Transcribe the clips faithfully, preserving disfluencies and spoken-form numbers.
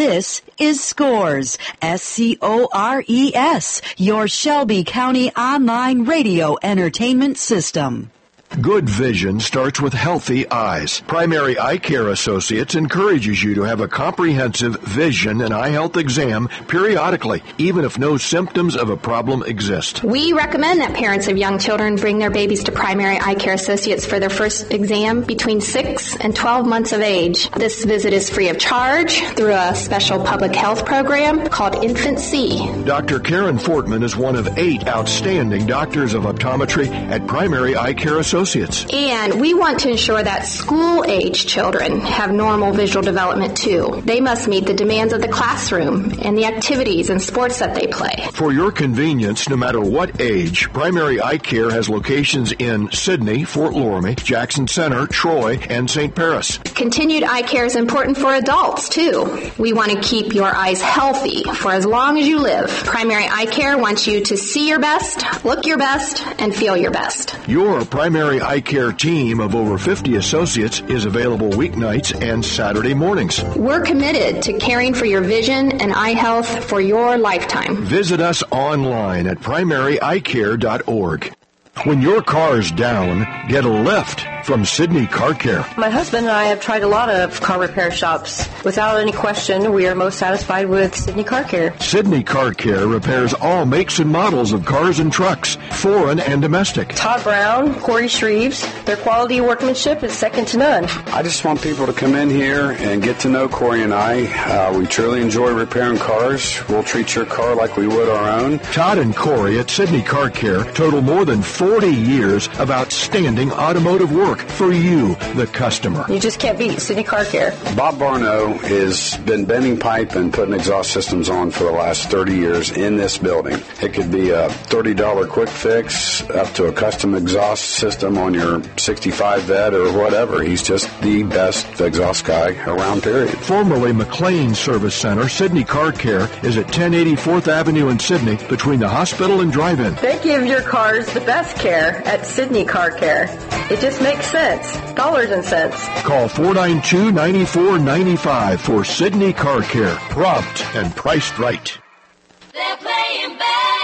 This is Scores, S C O R E S, your Shelby County online radio entertainment system. Good vision starts with healthy eyes. Primary Eye Care Associates encourages you to have a comprehensive vision and eye health exam periodically, even if no symptoms of a problem exist. We recommend that parents of young children bring their babies to Primary Eye Care Associates for their first exam between six and twelve months of age. This visit is free of charge through a special public health program called Infant C. Doctor Karen Fortman is one of eight outstanding doctors of optometry at Primary Eye Care Associates. And we want to ensure that school-age children have normal visual development too. They must meet the demands of the classroom and the activities and sports that they play. For your convenience, no matter what age, Primary Eye Care has locations in Sidney, Fort Loramie, Jackson Center, Troy, and Saint Paris. Continued eye care is important for adults too. We want to keep your eyes healthy for as long as you live. Primary Eye Care wants you to see your best, look your best, and feel your best. Your Primary Eye Care team of over fifty associates is available weeknights and Saturday mornings. We're committed to caring for your vision and eye health for your lifetime. Visit us online at primary eye care dot org. When your car's down, get a lift from Sidney Car Care. My husband and I have tried a lot of car repair shops. Without any question, we are most satisfied with Sidney Car Care. Sidney Car Care repairs all makes and models of cars and trucks, foreign and domestic. Todd Brown, Corey Shreves, their quality workmanship is second to none. I just want people to come in here and get to know Corey and I. Uh, we truly enjoy repairing cars. We'll treat your car like we would our own. Todd and Corey at Sidney Car Care total more than forty years of outstanding automotive work for you, the customer. You just can't beat Sidney Car Care. Bob Barno has been bending pipe and putting exhaust systems on for the last thirty years in this building. It could be a thirty dollars quick fix up to a custom exhaust system on your sixty-five Vet or whatever. He's just the best exhaust guy around, period. Formerly McLean Service Center, Sidney Car Care is at ten eighty-fourth Avenue in Sidney between the hospital and drive-in. They give your cars the best care at Sidney Car Care. It just makes sense. Dollars and cents. Call four nine two, nine four nine five for Sidney Car Care. Prompt and priced right. They're playing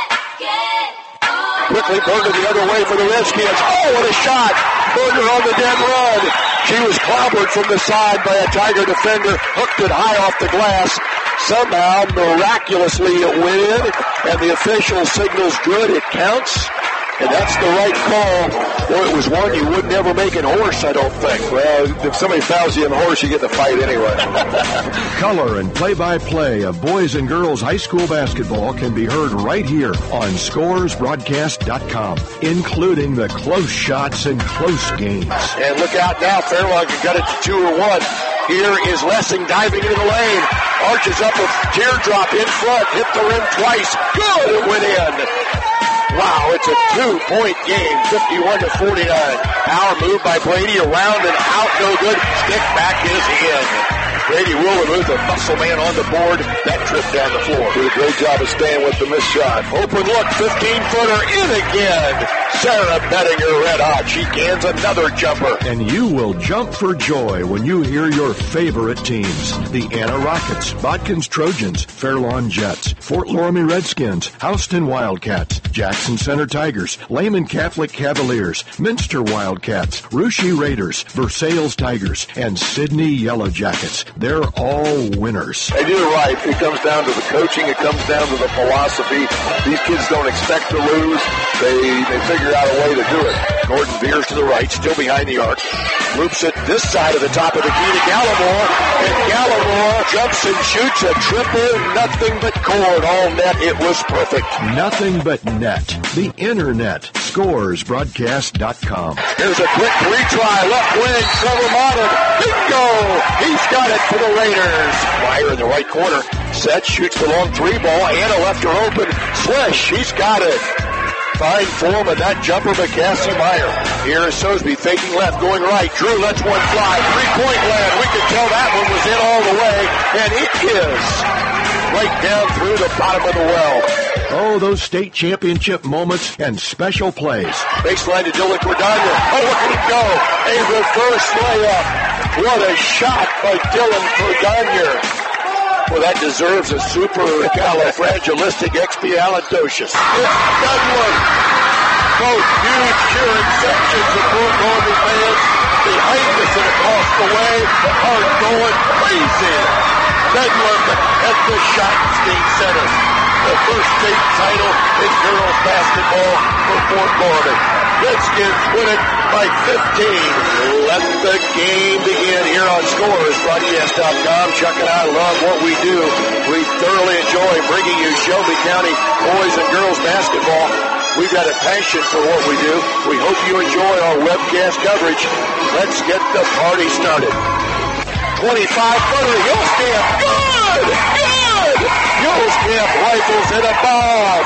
basketball. Quickly, Berger the other way for the Redskins. Oh, what a shot. Berger on the dead run. She was clobbered from the side by a Tiger defender. Hooked it high off the glass. Somehow, miraculously, it went in, and the official signals good. It counts. And that's the right call. Boy, it was one you would never make in horse, I don't think. Well, if somebody fouls you in horse, you get the fight anyway. Color and play-by-play of boys and girls high school basketball can be heard right here on scores broadcast dot com, including the close shots and close games. And look out now, Fairlawn can cut it to two or one. Here is Lessing diving into the lane. Arches up a teardrop in front, hit the rim twice. Good, it went in. Wow, it's a two-point game, fifty-one to forty-nine. Power move by Brady, around and out, no good. Stick back is in. Brady Willenmuth, a muscle man on the board. That trip down the floor. Did a great job of staying with the missed shot. Open look, fifteen-footer in again. Sarah Bettinger red hot. She cans another jumper. And you will jump for joy when you hear your favorite teams. The Anna Rockets, Botkins Trojans, Fairlawn Jets, Fort Loramie Redskins, Houston Wildcats, Jackson Center Tigers, Lehman Catholic Cavaliers, Minster Wildcats, Russia Raiders, Versailles Tigers, and Sidney Yellow Jackets. They're all winners. And you're right. It comes down to the coaching. It comes down to the philosophy. These kids don't expect to lose. They they figure out a way to do it. Gordon veers to the right, still behind the arc. Loops it this side of the top of the key to Gallimore. And Gallimore jumps and shoots a triple. Nothing but cord. All net. It was perfect. Nothing but net. The internet. scores broadcast dot com. Here's a quick retry. Left wing. Trevor Modern. Bingo! He's got it for the Raiders. Meyer in the right corner. Set, shoots the long three ball. Anna left her open. Swish. He's got it. Fine form of that jumper, McCassie Meyer. Here is Sosby faking left, going right. Drew lets one fly. Three-point land. We could tell that one was in all the way. And it is right down through the bottom of the well. Oh, those state championship moments and special plays. Baseline to Dylan Cordano. Oh, look at it go. A reverse layup. What a shot by Dylan Cordano. Well, that deserves a supercalifragilisticexpialidocious. It's Bedlam. Both huge cheering sections of Fort Lauderdale fans behind us and across the way are going crazy. Bedlam at the Schottenstein Center. The first state title in girls basketball for Fort Lauderdale. Redskins win it by fifteen. Let the game begin here on Scores Broadcast dot com. Chuck and I love what we do. We thoroughly enjoy bringing you Shelby County boys and girls basketball. We've got a passion for what we do. We hope you enjoy our webcast coverage. Let's get the party started. twenty-five footer, Yulskamp, good! Good! Yulskamp rifles in a bomb.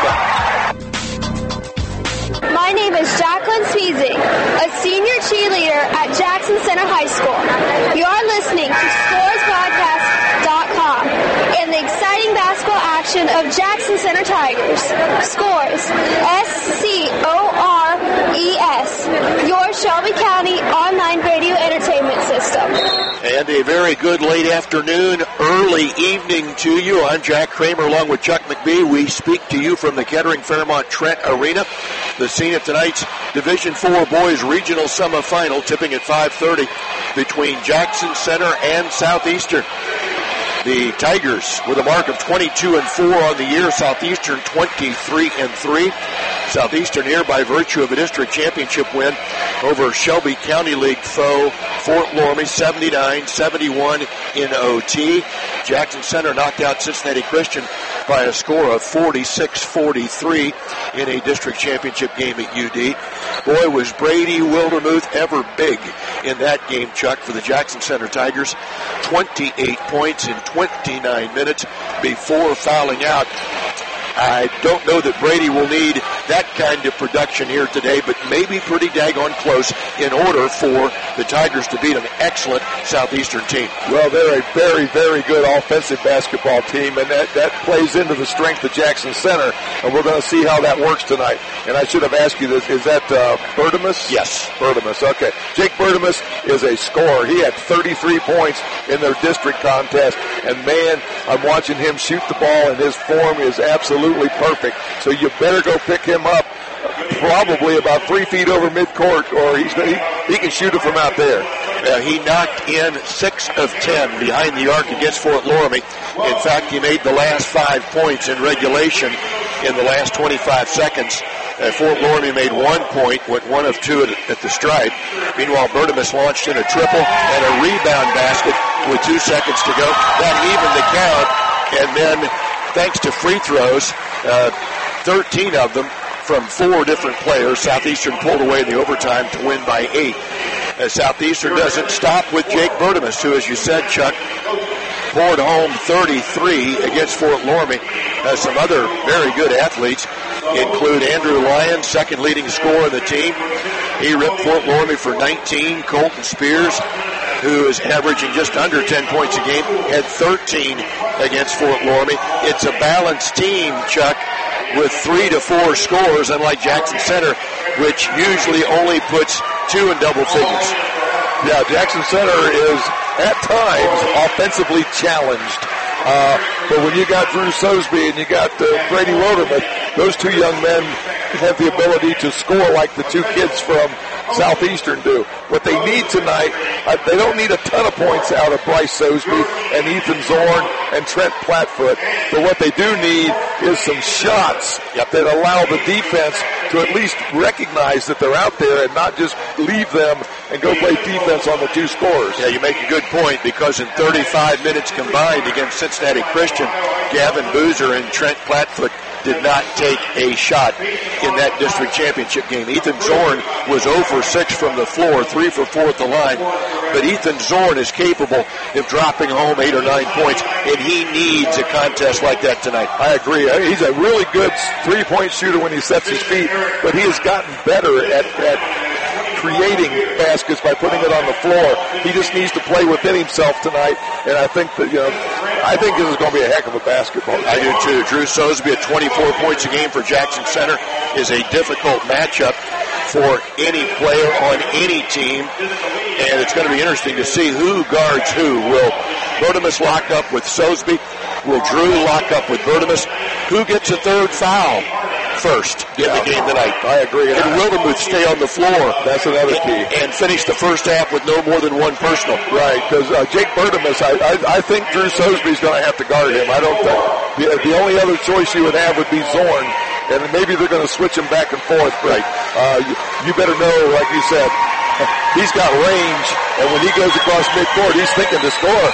My name is Jacqueline Sweezing, a senior cheerleader at Jackson Center High School. You are listening to Scores Broadcast dot com and the exciting basketball action of Jackson Center Tigers. Scores, S C O R E S, your Shelby County online radio entertainment system. And a very good late afternoon, early evening to you. I'm Jack Kramer along with Chuck McBee. We speak to you from the Kettering Fairmont Trent Arena. The scene of tonight's Division four Boys Regional Semifinal, tipping at five thirty between Jackson Center and Southeastern. The Tigers with a mark of twenty-two and four on the year. Southeastern twenty-three and three. Southeastern here by virtue of a district championship win over Shelby County League foe Fort Loramie, seventy-nine seventy-one in O T. Jackson Center knocked out Cincinnati Christian by a score of forty-six forty-three in a district championship game at U D. Boy, was Brady Wildermuth ever big in that game, Chuck, for the Jackson Center Tigers. twenty-eight points in twenty-nine minutes before fouling out. I don't know that Brady will need that kind of production here today, but maybe pretty daggone close in order for the Tigers to beat an excellent Southeastern team. Well, they're a very, very good offensive basketball team, and that, that plays into the strength of Jackson Center, and we're going to see how that works tonight. And I should have asked you this, is that uh, Bertimus? Yes. Bertimus, okay. Jake Bertimus is a scorer. He had thirty-three points in their district contest, and man, I'm watching him shoot the ball, and his form is absolutely perfect. So you better go pick him up probably about three feet over midcourt, or he's he, he can shoot it from out there. Uh, he knocked in six of ten behind the arc against Fort Loramie. In fact, he made the last five points in regulation in the last twenty-five seconds. Uh, Fort Loramie made one point, went one of two at, at the stripe. Meanwhile, Bertimus launched in a triple and a rebound basket with two seconds to go. That evened the count, and then thanks to free throws, uh, thirteen of them from four different players, Southeastern pulled away in the overtime to win by eight. Uh, Southeastern doesn't stop with Jake Bertimus, who, as you said, Chuck, poured home thirty-three against Fort Loramie. Uh, some other very good athletes include Andrew Lyons, second leading scorer of the team. He ripped Fort Loramie for nineteen. Colton Spears, who is averaging just under ten points a game, had thirteen against Fort Loramie. It's a balanced team, Chuck, with three to four scores, unlike Jackson Center, which usually only puts two in double figures. Yeah, Jackson Center is, at times, offensively challenged. Uh, but when you got Drew Sosby and you got uh, Brady Wildermuth, those two young men have the ability to score like the two kids from Southeastern do. What they need tonight, uh, they don't need a ton of points out of Bryce Sosby and Ethan Zorn and Trent Plattfoot, but what they do need is some shots yep. that allow the defense to at least recognize that they're out there and not just leave them and go play defense on the two scorers. Yeah, you make a good point, because in thirty-five minutes combined against Cincinnati Christian, Gavin Boozer and Trent Plattfoot did not take a shot in that district championship game. Ethan Zorn was zero for six from the floor, three for four at the line. But Ethan Zorn is capable of dropping home eight or nine points, and he needs a contest like that tonight. I agree. He's a really good three-point shooter when he sets his feet, but he has gotten better at, at creating baskets by putting it on the floor. He just needs to play within himself tonight, and I think that, you know, I think this is going to be a heck of a basketball game. I do too. Drew Sosby at twenty-four points a game for Jackson Center is a difficult matchup for any player on any team, and it's going to be interesting to see who guards who. Will Bertimus lock up with Sosebee? Will Drew lock up with Bertimus? Who gets a third foul first in yeah, the game tonight? I agree. And Wildermuth stay on the floor. That's another key. And, and finish the first half with no more than one personal. Right, because uh, Jake Bertimus, I, I, I think Drew Sosebee's going to have to guard him. I don't think. The, the only other choice you would have would be Zorn, and maybe they're going to switch him back and forth. Right. Uh, you, you better know, like you said, he's got range, and when he goes across midcourt, he's thinking to score.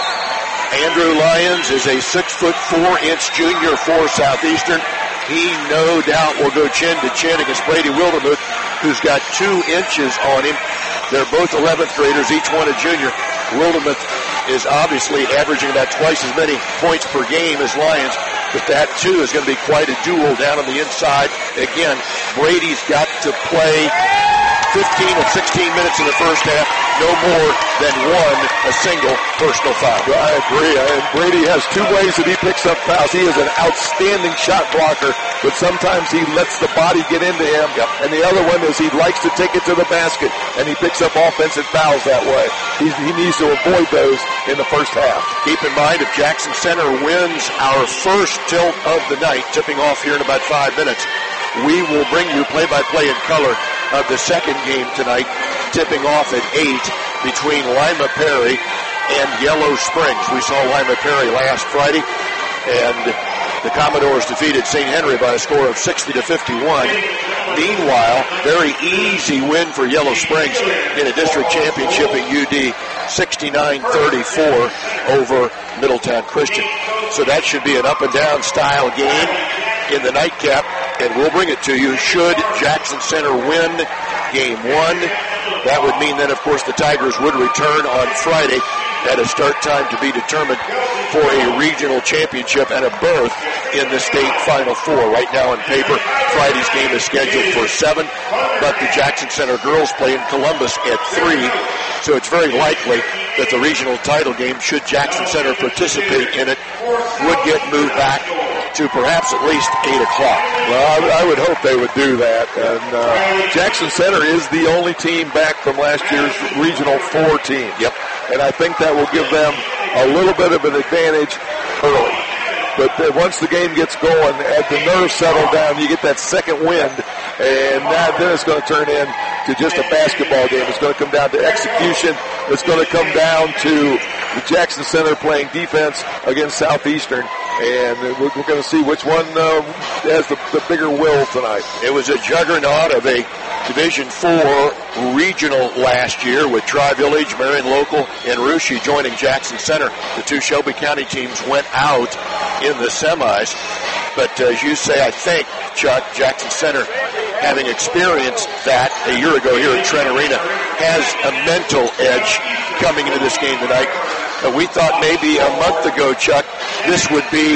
Andrew Lyons is a six foot four inch junior for Southeastern. He no doubt will go chin to chin against Brady Wildermuth, who's got two inches on him. They're both eleventh graders, each one a junior. Wildermuth is obviously averaging about twice as many points per game as Lyons, but that too is going to be quite a duel down on the inside. Again, Brady's got to play fifteen of sixteen minutes in the first half, no more than one, a single personal foul. Well, I agree. And Brady has two ways that he picks up fouls. He is an outstanding shot blocker, but sometimes he lets the body get into him. Yep. And the other one is he likes to take it to the basket, and he picks up offensive fouls that way. He's, he needs to avoid those in the first half. Keep in mind, if Jackson Center wins our first tilt of the night, tipping off here in about five minutes, we will bring you play-by-play in color of the second game tonight, tipping off at eight between Lima Perry and Yellow Springs. We saw Lima Perry last Friday, and the Commodores defeated Saint Henry by a score of sixty to fifty-one. Meanwhile, very easy win for Yellow Springs in a district championship at U D, sixty-nine thirty-four over Middletown Christian. So that should be an up-and-down style game in the nightcap, and we'll bring it to you. Should Jackson Center win game one, that would mean then, of course, the Tigers would return on Friday at a start time to be determined for a regional championship and a berth in the state Final Four. Right now on paper, Friday's game is scheduled for seven, but the Jackson Center girls play in Columbus at three, so it's very likely that the regional title game, should Jackson Center participate in it, would get moved back to perhaps at least eight o'clock. Well, I, I would hope they would do that. And uh, Jackson Center is the only team back from last year's Regional Four team. Yep. And I think that will give them a little bit of an advantage early. But uh, once the game gets going, as the nerves settle down, you get that second wind, and that, then it's going to turn into just a basketball game. It's going to come down to execution. It's going to come down to the Jackson Center playing defense against Southeastern, and we're, we're going to see which one uh, has the, the bigger will tonight. It was a juggernaut of a Division Four regional last year with Tri-Village, Marion Local, and Russia joining Jackson Center. The two Shelby County teams went out in the semis. But uh, as you say, I think, Chuck, Jackson Center, having experienced that a year ago here at Trent Arena, has a mental edge coming into this game tonight. Uh, we thought maybe a month ago, Chuck, this would be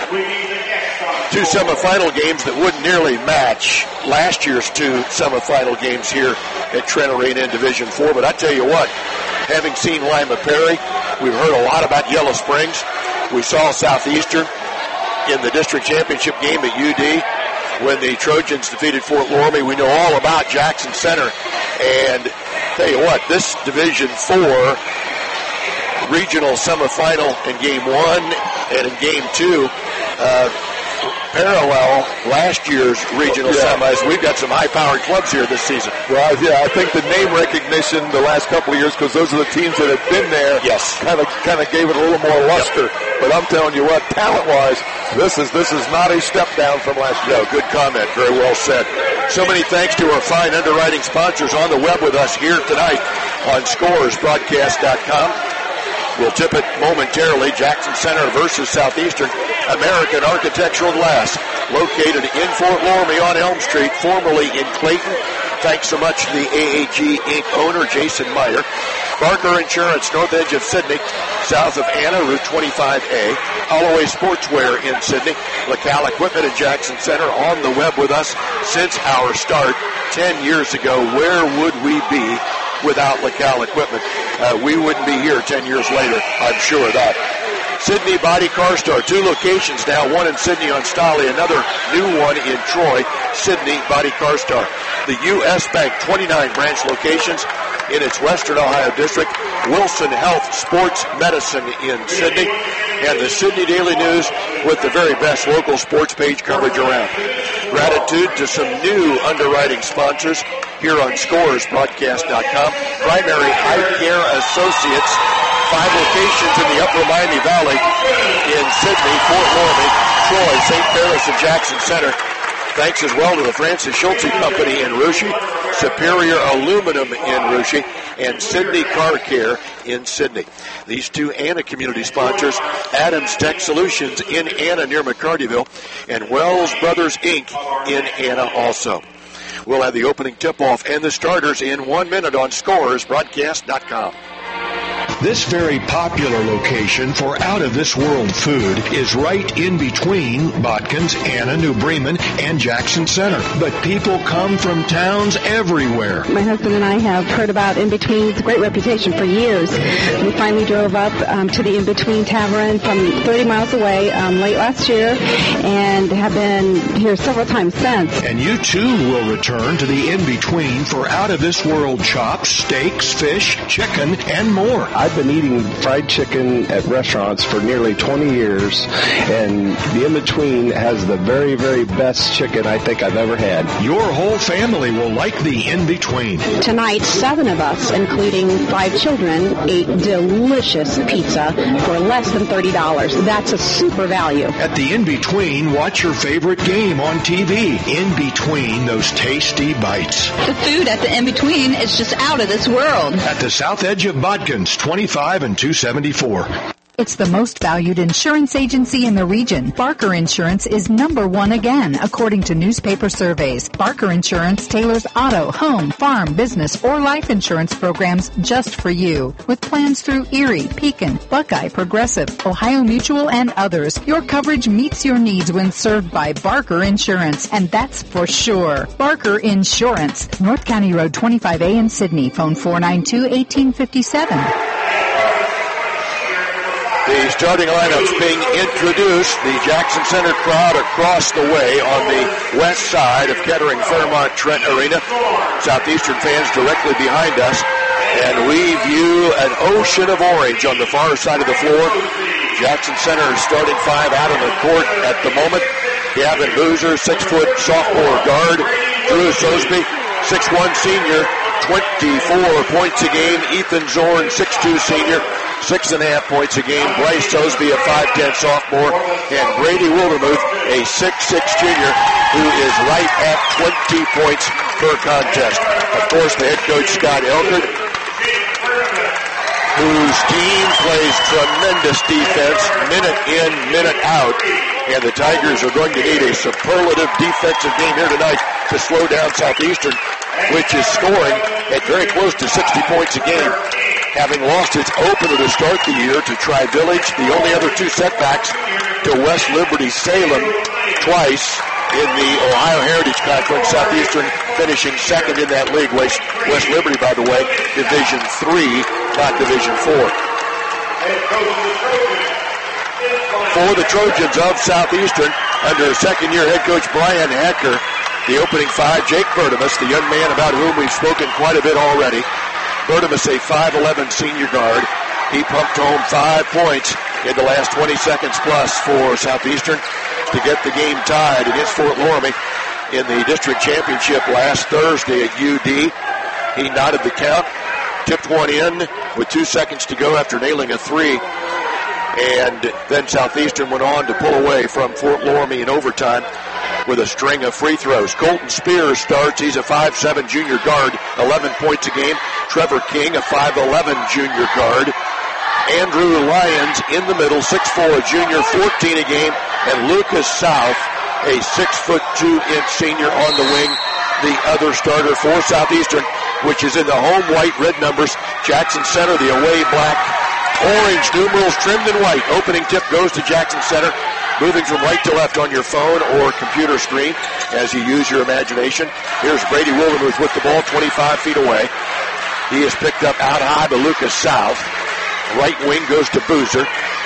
two semifinal games that wouldn't nearly match last year's two semifinal games here at Trent Arena in Division Four. But I tell you what, having seen Lima Perry, we've heard a lot about Yellow Springs. We saw Southeastern in the district championship game at U D when the Trojans defeated Fort Loramie. We know all about Jackson Center. And tell you what, this Division Four regional semifinal in game one and in game two, uh, parallel last year's regional yeah. semis. We've got some high-powered clubs here this season. Well, yeah, I think the name recognition the last couple of years, because those are the teams that have been there, yes, kind of kind of gave it a little more luster. Yep. But I'm telling you what, talent-wise, this is this is not a step down from last year. No, good comment. Very well said. So many thanks to our fine underwriting sponsors on the web with us here tonight on scores broadcast dot com. We'll tip it momentarily. Jackson Center versus Southeastern. American Architectural Glass, located in Fort Loramie on Elm Street, formerly in Clayton. Thanks so much to the A A G Incorporated owner, Jason Meyer. Barker Insurance, north edge of Sydney, south of Anna, Route twenty-five A. Holloway Sportswear in Sydney. LaCal Equipment at Jackson Center, on the web with us since our start ten years ago. Where would we be without LaCal Equipment? Uh, we wouldn't be here ten years later, I'm sure of that. Sidney Body Car Store, two locations now, one in Sidney on Stolly, another new one in Troy, Sidney Body Car Store. The U S Bank, twenty-nine branch locations in its Western Ohio district, Wilson Health Sports Medicine in Sidney, and the Sidney Daily News with the very best local sports page coverage around. Gratitude to some new underwriting sponsors here on Scores Broadcast dot com. Primary Eye Care Associates, five locations in the Upper Miami Valley in Sidney, Fort Laramie, Troy, Saint Paris, and Jackson Center. Thanks as well to the Francis Schultze Company in Russia, Superior Aluminum in Russia, and Sidney Car Care in Sidney. These two Anna community sponsors, Adams Tech Solutions in Anna near McCartyville, and Wells Brothers Incorporated in Anna also. We'll have the opening tip-off and the starters in one minute on Scores Broadcast dot com. This very popular location for out-of-this-world food is right in between Botkins, Anna, New Bremen, and Jackson Center. But people come from towns everywhere. My husband and I have heard about In Between. It's a great reputation for years. We finally drove up um, to the In Between Tavern from thirty miles away um, late last year and have been here several times since. And you, too, will return to the In Between for out-of-this-world chops, steaks, fish, chicken, and more. I've been eating fried chicken at restaurants for nearly twenty years, and the In-Between has the very, very best chicken I think I've ever had. Your whole family will like the In-Between. Tonight, seven of us, including five children, ate delicious pizza for less than thirty dollars. That's a super value. At the In-Between, watch your favorite game on T V. In between those tasty bites. The food at the In-Between is just out of this world. At the south edge of Botkins, twenty-five and two seventy-four. It's the most valued insurance agency in the region. Barker Insurance is number one again, according to newspaper surveys. Barker Insurance tailors auto, home, farm, business, or life insurance programs just for you. With plans through Erie, Pekin, Buckeye, Progressive, Ohio Mutual, and others, your coverage meets your needs when served by Barker Insurance, and that's for sure. Barker Insurance, North County Road twenty-five A in Sidney. Phone four nine two, one eight five seven. The starting lineups being introduced. The Jackson Center crowd across the way on the west side of Kettering Fairmont Trent Arena. Southeastern fans directly behind us. And we view an ocean of orange on the far side of the floor. Jackson Center starting five out on the court at the moment. Gavin Boozer, six-foot sophomore guard. Drew Sosby, six one senior, twenty-four points a game. Ethan Zorn, six two senior, six and a half points a game. Bryce Sosby, a five ten sophomore, and Brady Wildermuth, a six six junior, who is right at twenty points per contest. Of course, the head coach, Scott Elkert, whose team plays tremendous defense, minute in, minute out, and the Tigers are going to need a superlative defensive game here tonight to slow down Southeastern, which is scoring at very close to sixty points a game, having lost its opener to start the year to Tri-Village. The only other two setbacks to West Liberty Salem twice in the Ohio Heritage Conference. Southeastern finishing second in that league. West, West Liberty, by the way, Division three, not Division four. For the Trojans of Southeastern, under second-year head coach Brian Hacker, the opening five, Jake Bertimus, the young man about whom we've spoken quite a bit already. Bertimus, a five eleven senior guard. He pumped home five points in the last twenty seconds plus for Southeastern to get the game tied against Fort Laramie in the district championship last Thursday at U D. He knotted the count, tipped one in with two seconds to go after nailing a three. And then Southeastern went on to pull away from Fort Laramie in overtime with a string of free throws. Colton Spears starts. He's a five seven junior guard, eleven points a game. Trevor King, a five eleven junior guard. Andrew Lyons in the middle, six four junior, fourteen a game. And Lucas South, a six foot two inch senior on the wing, the other starter for Southeastern, which is in the home white red numbers. Jackson Center, the away black. Orange numerals trimmed in white. Opening tip goes to Jackson Center. Moving from right to left on your phone or computer screen as you use your imagination. Here's Brady Wildermuth with the ball twenty-five feet away. He is picked up out high by Lucas South. Right wing goes to Boozer.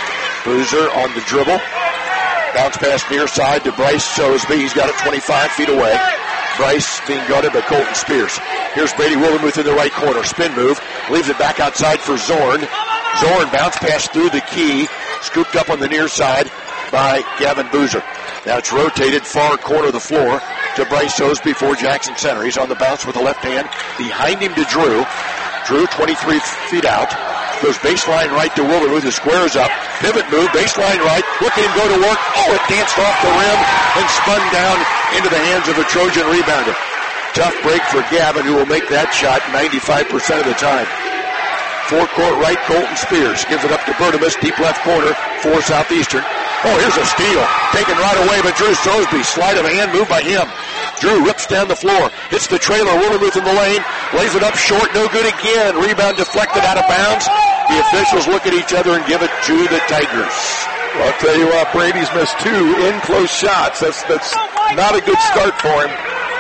Boozer on the dribble. Bounce pass near side to Bryce Sosby. He's got it twenty-five feet away. Bryce being guarded by Colton Spears. Here's Brady Wildermuth in the right corner. Spin move. Leaves it back outside for Zorn. Zorn bounce pass through the key. Scooped up on the near side by Gavin Boozer. Now it's rotated far corner of the floor to Bryce Sosby for Jackson Center. He's on the bounce with the left hand. Behind him to Drew. Drew twenty-three feet out. Goes baseline right to Wildermuth, who squares up. Pivot move, baseline right. Look at him go to work. Oh, it danced off the rim and spun down into the hands of a Trojan rebounder. Tough break for Gavin, who will make that shot ninety-five percent of the time. Four-court right, Colton Spears gives it up to Bertimus, deep left corner for Southeastern. Oh, here's a steal. Taken right away by Drew Sosby. Sleight of hand move by him. Drew rips down the floor. Hits the trailer. Wildermuth in the lane. Lays it up short. No good again. Rebound deflected out of bounds. The officials look at each other and give it to the Tigers. Well, I'll tell you what, Brady's missed two in-close shots. That's, that's not a good start for him.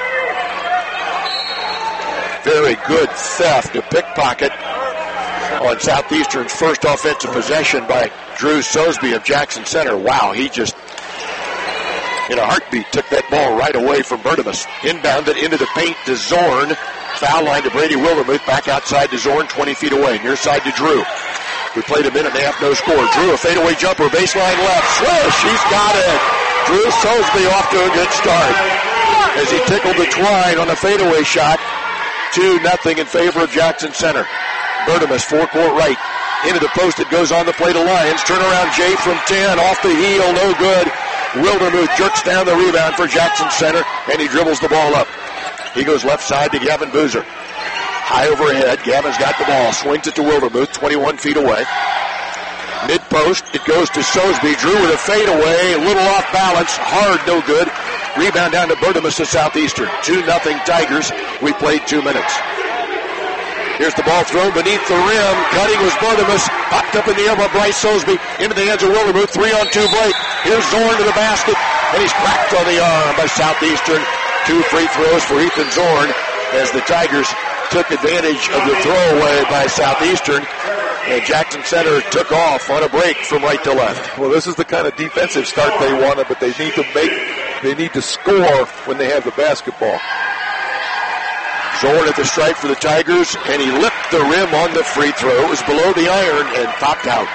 Very good theft, a pickpocket on Southeastern's first offensive possession by Drew Sosby of Jackson Center. Wow, he just, in a heartbeat, took that ball right away from Bertimus. Inbounded into the paint to Zorn. Foul line to Brady Wildermuth. Back outside to Zorn, twenty feet away. Near side to Drew. We played a minute and a half, no score. Drew, a fadeaway jumper, baseline left. Swish, he's got it. Drew Sosby off to a good start as he tickled the twine on a fadeaway shot. two nothing in favor of Jackson Center. Bertimus, four-court right. Into the post, it goes on the play to Lyons. Turnaround Jay from ten, off the heel, no good. Wildermuth jerks down the rebound for Jackson Center, and he dribbles the ball up. He goes left side to Gavin Boozer. High overhead, Gavin's got the ball, swings it to Wildermuth, twenty-one feet away. Mid-post, it goes to Sosby. Drew with a fadeaway, a little off balance, hard, no good. Rebound down to Bertimus to Southeastern. two nothing Tigers. We played two minutes. Here's the ball thrown beneath the rim. Cutting was Bertimus. Popped up in the air by Bryce Sosby. Into the hands of Wildermuth. Three on two break. Here's Zorn to the basket. And he's cracked on the arm by Southeastern. Two free throws for Ethan Zorn as the Tigers took advantage of the throwaway by Southeastern. And Jackson Center took off on a break from right to left. Well, this is the kind of defensive start they wanted, but they need to make, they need to score when they have the basketball. Zorn at the stripe for the Tigers, and he lipped the rim on the free throw. It was below the iron and popped out.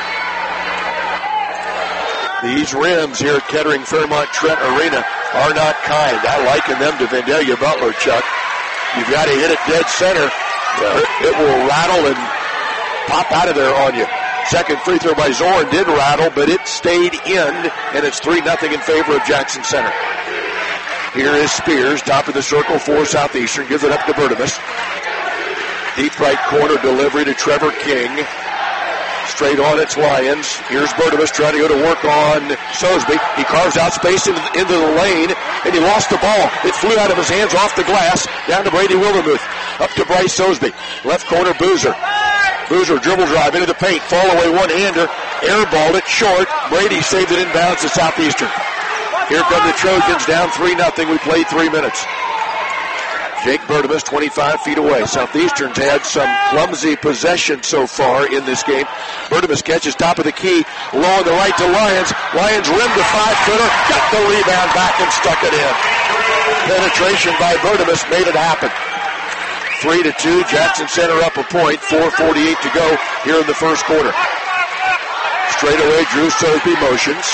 These rims here at Kettering Fairmont Trent Arena are not kind. I liken them to Vandalia Butler, Chuck. You've got to hit it dead center. It will rattle and pop out of there on you. Second free throw by Zorn did rattle, but it stayed in, and it's three nothing in favor of Jackson Center. Here is Spears, top of the circle for Southeastern. Gives it up to Bertimus. Deep right corner delivery to Trevor King. Straight on its Lyons. Here's Bertimus trying to go to work on Sosby. He carves out space into, into the lane, and he lost the ball. It flew out of his hands off the glass. Down to Brady Wildermuth. Up to Bryce Sosby. Left corner, Boozer. Boozer dribble drive into the paint. Fall away one-hander. Airballed it short. Brady saved it inbounds to Southeastern. Here come the Trojans down three nothing. We played three minutes. Jake Bertimus, twenty-five feet away. Southeastern's had some clumsy possession so far in this game. Bertimus catches top of the key. Low on the right to Lyons. Lyons rimmed a five-footer. Got the rebound back and stuck it in. Penetration by Bertimus made it happen. Three to two. Jackson Center up a point. four forty-eight to go here in the first quarter. Straight away, Drew Sosby motions.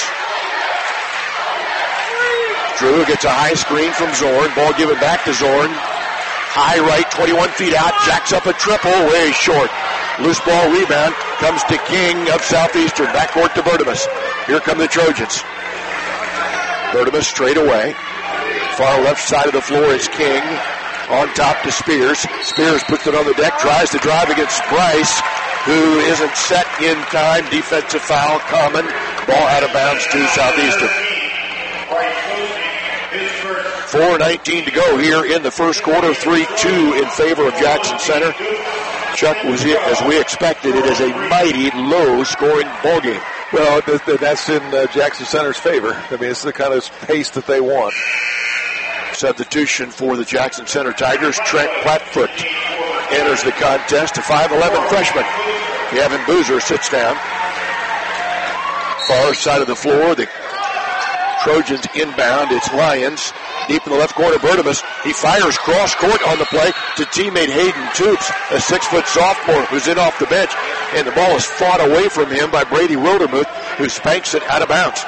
Drew gets a high screen from Zorn. Ball given back to Zorn. High right, twenty-one feet out. Jacks up a triple, way short. Loose ball rebound comes to King of Southeastern. Backcourt to Bertimus. Here come the Trojans. Bertimus straight away. Far left side of the floor is King. On top to Spears. Spears puts it on the deck, tries to drive against Bryce, who isn't set in time. Defensive foul, common. Ball out of bounds to Southeastern. four nineteen to go here in the first quarter. three two in favor of Jackson Center. Chuck, was it, as we expected, it is a mighty low-scoring ball game. Well, that's in uh, Jackson Center's favor. I mean, it's the kind of pace that they want. Substitution for the Jackson Center Tigers. Trent Plattfoot enters the contest. A five eleven freshman. Gavin Boozer sits down. far side of the floor. The Trojans inbound. It's Lyons. Deep in the left corner, Bertimus. He fires cross court on the play to teammate Hayden Toops, a six-foot sophomore who's in off the bench. And the ball is fought away from him by Brady Wildermuth, who spanks it out of bounds.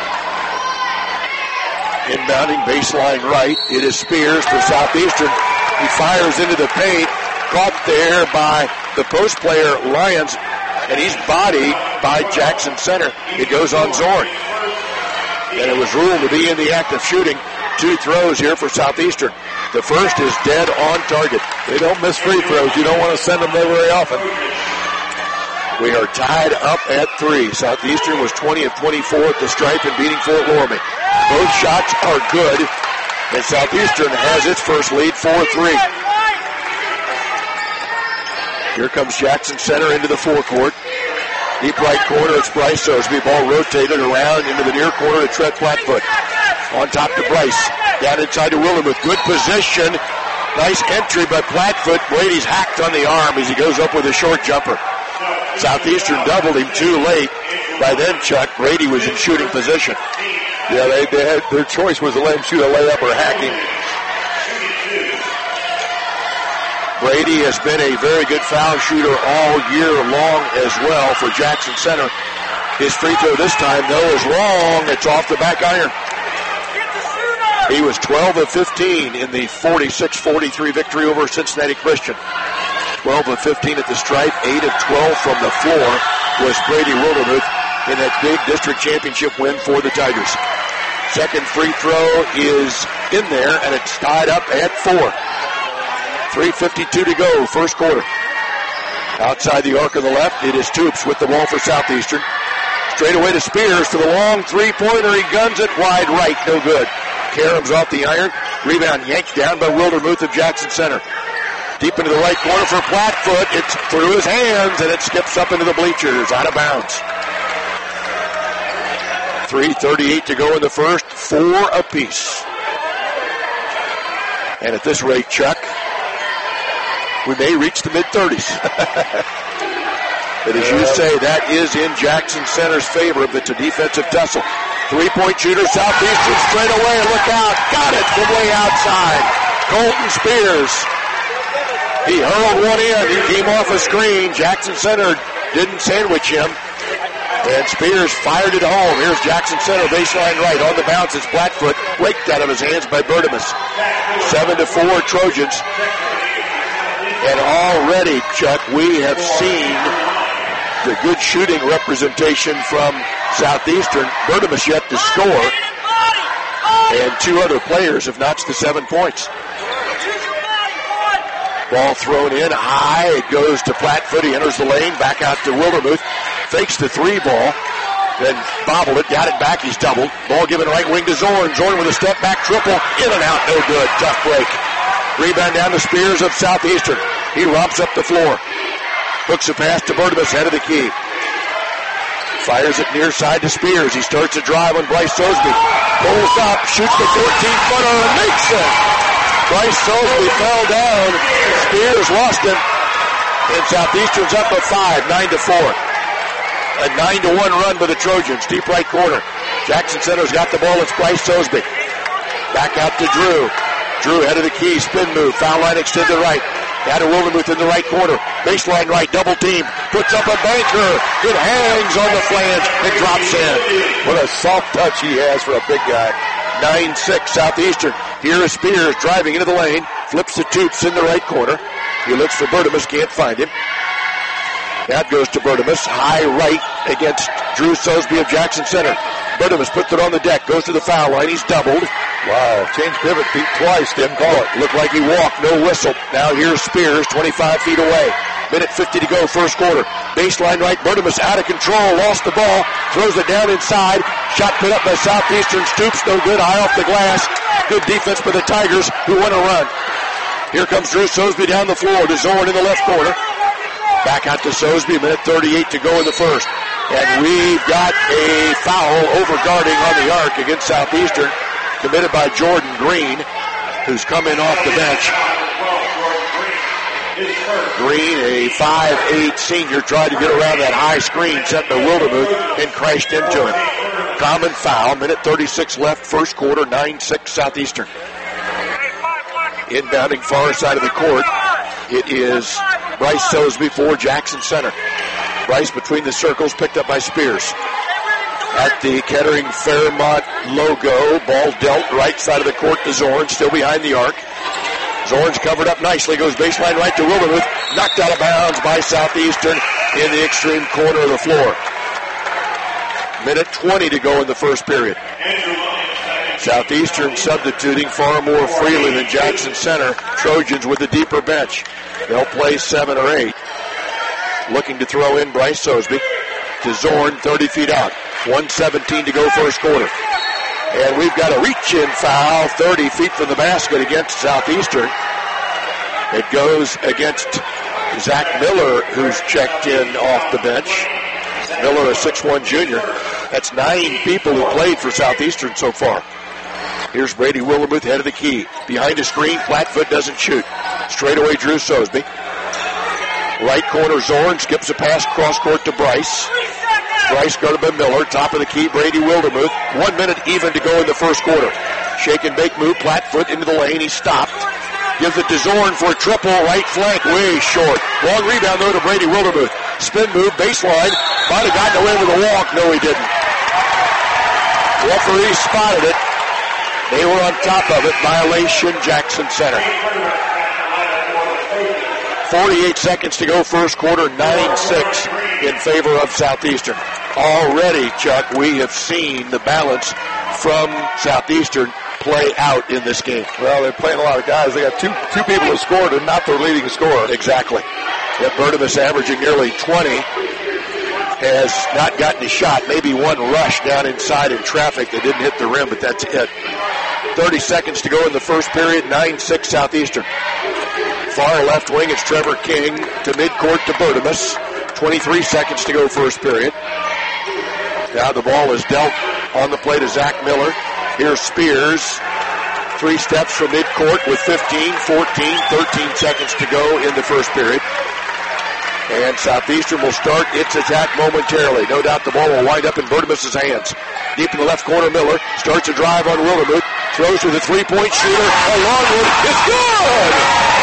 Inbounding baseline right. It is Spears for Southeastern. He fires into the paint. Caught there by the post player, Lyons. And he's bodied by Jackson Center. It goes on Zorn. And it was ruled to be in the act of shooting. Two throws here for Southeastern. The first is dead on target. They don't miss free throws. You don't want to send them there very often. We are tied up at three. Southeastern was twenty of twenty-four at the stripe and beating Fort Loramie. Both shots are good, and Southeastern has its first lead, four three. Here comes Jackson Center into the forecourt. Deep right corner, it's Bryce Sosby. Ball rotated around into the near corner to Trent Flatfoot. On top to Bryce. Down inside to Wildermuth. Good position. Nice entry by Flatfoot. Brady's hacked on the arm as he goes up with a short jumper. Southeastern doubled him too late. By then, Chuck, Brady was in shooting position. Yeah, they, they had, their choice was to let him shoot a layup or hack him. Brady has been a very good foul shooter all year long as well for Jackson Center. His free throw this time, though, is long. It's off the back iron. He was twelve of fifteen in the forty-six forty-three victory over Cincinnati Christian. twelve of fifteen at the stripe, eight of twelve from the floor was Brady Wildermuth in that big district championship win for the Tigers. Second free throw is in there, and it's tied up at four. three fifty-two to go, first quarter. Outside the arc of the left, it is Toops with the ball for Southeastern. Straight away to Spears for the long three-pointer. He guns it wide right, no good. Karams off the iron. Rebound yanked down by Wildermuth of Jackson Center. Deep into the right corner for Flatfoot. It's through his hands, and it skips up into the bleachers, out of bounds. three thirty-eight to go in the first, four apiece. And at this rate, Chuck, we may reach the mid-thirties. But as you say, that is in Jackson Center's favor, but it's a defensive tussle. Three-point shooter, Southeastern straight away. Look out. Got it from way outside. Colton Spears. He hurled one in. He came off a screen. Jackson Center didn't sandwich him. And Spears fired it home. Here's Jackson Center, baseline right. On the bounce, it's Flatfoot. Raked out of his hands by Bertimus. Seven to four Trojans. And already, Chuck, we have seen the good shooting representation from Southeastern. Bertimus yet to score. And two other players have notched the seven points. Ball thrown in high. It goes to Flatfoot. He enters the lane. Back out to Wildermuth. Fakes the three ball. Then bobbled it. Got it back. He's doubled. Ball given right wing to Zorn. Zorn with a step back triple. In and out. No good. Tough break. Rebound down to Spears of Southeastern. He romps up the floor. Hooks a pass to Bertimus, head of the key. Fires it near side to Spears. He starts a drive on Bryce Sosby. Pulls up, shoots the fourteen-footer, and makes it. Bryce Sosby fell down. Spears lost him. And Southeastern's up at five, nine to four. A nine to one run by the Trojans. Deep right corner. Jackson Center's got the ball. It's Bryce Sosby. Back out to Drew. Drew head of the key, spin move, foul line extend to right. Down to Wildermuth in the right corner. Baseline right, double team. Puts up a banker. It hangs on the flange and drops in. What a soft touch he has for a big guy. nine six Southeastern. Here is Spears driving into the lane. Flips the Toops in the right corner. He looks for Bertimus, can't find him. That goes to Bertimus. High right against Drew Sosby of Jackson Center. Bertimus puts it on the deck, goes to the foul line. He's doubled. Wow, change pivot beat twice, didn't call it. Looked like he walked, no whistle. Now here's Spears, twenty-five feet away. Minute fifty to go, first quarter. Baseline right, Bertimus out of control, lost the ball, throws it down inside. Shot put up by Southeastern, Stoops, no good, high off the glass. Good defense by the Tigers, who won a run. Here comes Drew Sosby down the floor to Zorn in the left corner. Back out to Sosby, minute thirty-eight to go in the first. And we've got a foul over guarding on the arc against Southeastern, committed by Jordan Green, who's come in off the bench. Green, a five eight senior, tried to get around that high screen, set to Wildermuth, and crashed into him. Common foul, minute thirty-six left, first quarter, nine six Southeastern. Inbounding far side of the court, it is Bryce Sosby for Jackson Center. Bryce between the circles, picked up by Spears. At the Kettering Fairmont logo, ball dealt right side of the court to Zorn, still behind the arc. Zorn's covered up nicely, goes baseline right to Wildermuth, knocked out of bounds by Southeastern in the extreme corner of the floor. Minute twenty to go in the first period. Southeastern substituting far more freely than Jackson Center. Trojans with a deeper bench. They'll play seven or eight. Looking to throw in Bryce Sosby to Zorn, thirty feet out. one seventeen to go first quarter. And we've got a reach-in foul, thirty feet from the basket against Southeastern. It goes against Zach Miller, who's checked in off the bench. Miller, a six one junior. That's nine people who played for Southeastern so far. Here's Brady Wildermuth, head of the key. Behind a screen, Flatfoot doesn't shoot. Straight away, Drew Sosby. Right corner, Zorn skips a pass cross court to Bryce. Bryce guarded by Miller. Top of the key, Brady Wildermuth. One minute even to go in the first quarter. Shake and bake move, Flatfoot into the lane. He stopped. Gives it to Zorn for a triple, right flank, way short. Long rebound, though, to Brady Wildermuth. Spin move, baseline. Might have gotten away with a walk. No, he didn't. Referee spotted it. They were on top of it. Violation, Jackson Center. forty-eight seconds to go, first quarter, nine six in favor of Southeastern. Already, Chuck, we have seen the balance from Southeastern play out in this game. Well, they're playing a lot of guys. They got two two people who scored and not their leading scorer. Exactly. Yet Bertimus averaging nearly twenty has not gotten a shot. Maybe one rush down inside in traffic that didn't hit the rim, but that's it. thirty seconds to go in the first period, nine six Southeastern. Far left wing, it's Trevor King to midcourt to Bertimus. twenty-three seconds to go first period. Now the ball is dealt on the play to Zach Miller. Here's Spears. Three steps from midcourt with fifteen, fourteen, thirteen seconds to go in the first period. And Southeastern will start its attack momentarily. No doubt the ball will wind up in Bertimus' hands. Deep in the left corner, Miller starts a drive on Wildermuth. Throws to the three-point shooter. Along with it's good!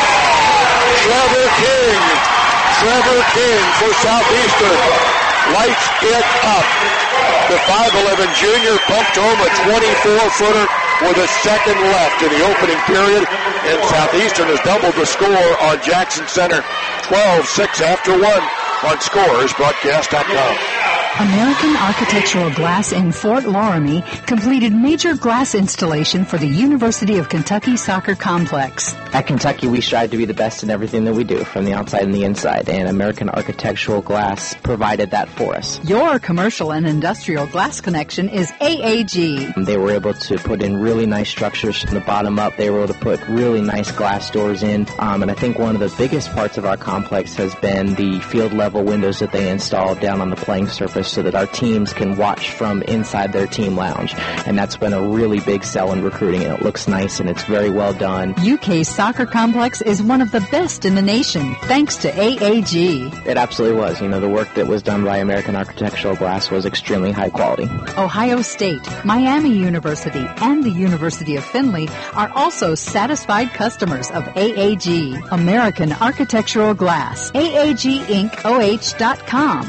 Trevor King. Trevor King for Southeastern. Lights it up. The five eleven junior pumped home a twenty-four footer with a second left in the opening period. And Southeastern has doubled the score on Jackson Center. twelve six after one on Scores Broadcast dot com. American Architectural Glass in Fort Loramie completed major glass installation for the University of Kentucky Soccer Complex. At Kentucky, we strive to be the best in everything that we do, from the outside and the inside, and American Architectural Glass provided that for us. Your commercial and industrial glass connection is A A G. They were able to put in really nice structures from the bottom up. They were able to put really nice glass doors in, um, and I think one of the biggest parts of our complex has been the field-level windows that they installed down on the playing surface, so that our teams can watch from inside their team lounge. And that's been a really big sell in recruiting, and it looks nice and it's very well done. U K's soccer complex is one of the best in the nation, thanks to A A G. It absolutely was. You know, the work that was done by American Architectural Glass was extremely high quality. Ohio State, Miami University, and the University of Findlay are also satisfied customers of A A G, American Architectural Glass. A A G Inc O H dot com.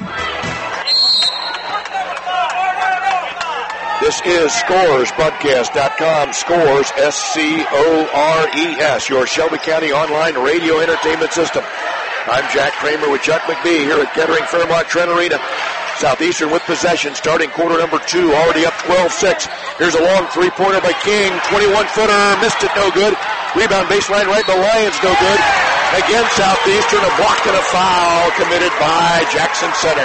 This is Scores Broadcast dot com. Scores, S C O R E S, your Shelby County online radio entertainment system. I'm Jack Kramer with Chuck McBee here at Kettering Fairmont Trent Arena. Southeastern with possession, starting quarter number two, already up twelve six. Here's a long three-pointer by King, twenty-one footer, missed it, no good. Rebound baseline right by Lyons, no good. Again, Southeastern, a block and a foul committed by Jackson Center.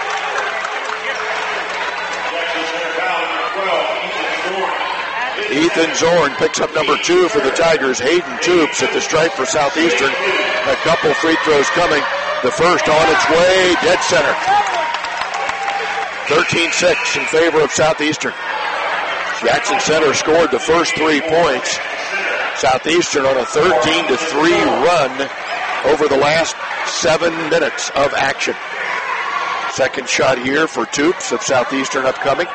Ethan Zorn picks up number two for the Tigers. Hayden Toops at the stripe for Southeastern. A couple free throws coming. The first on its way, dead center. thirteen six in favor of Southeastern. Jackson Center scored the first three points. Southeastern on a thirteen to three run over the last seven minutes of action. Second shot here for Toops of Southeastern upcoming.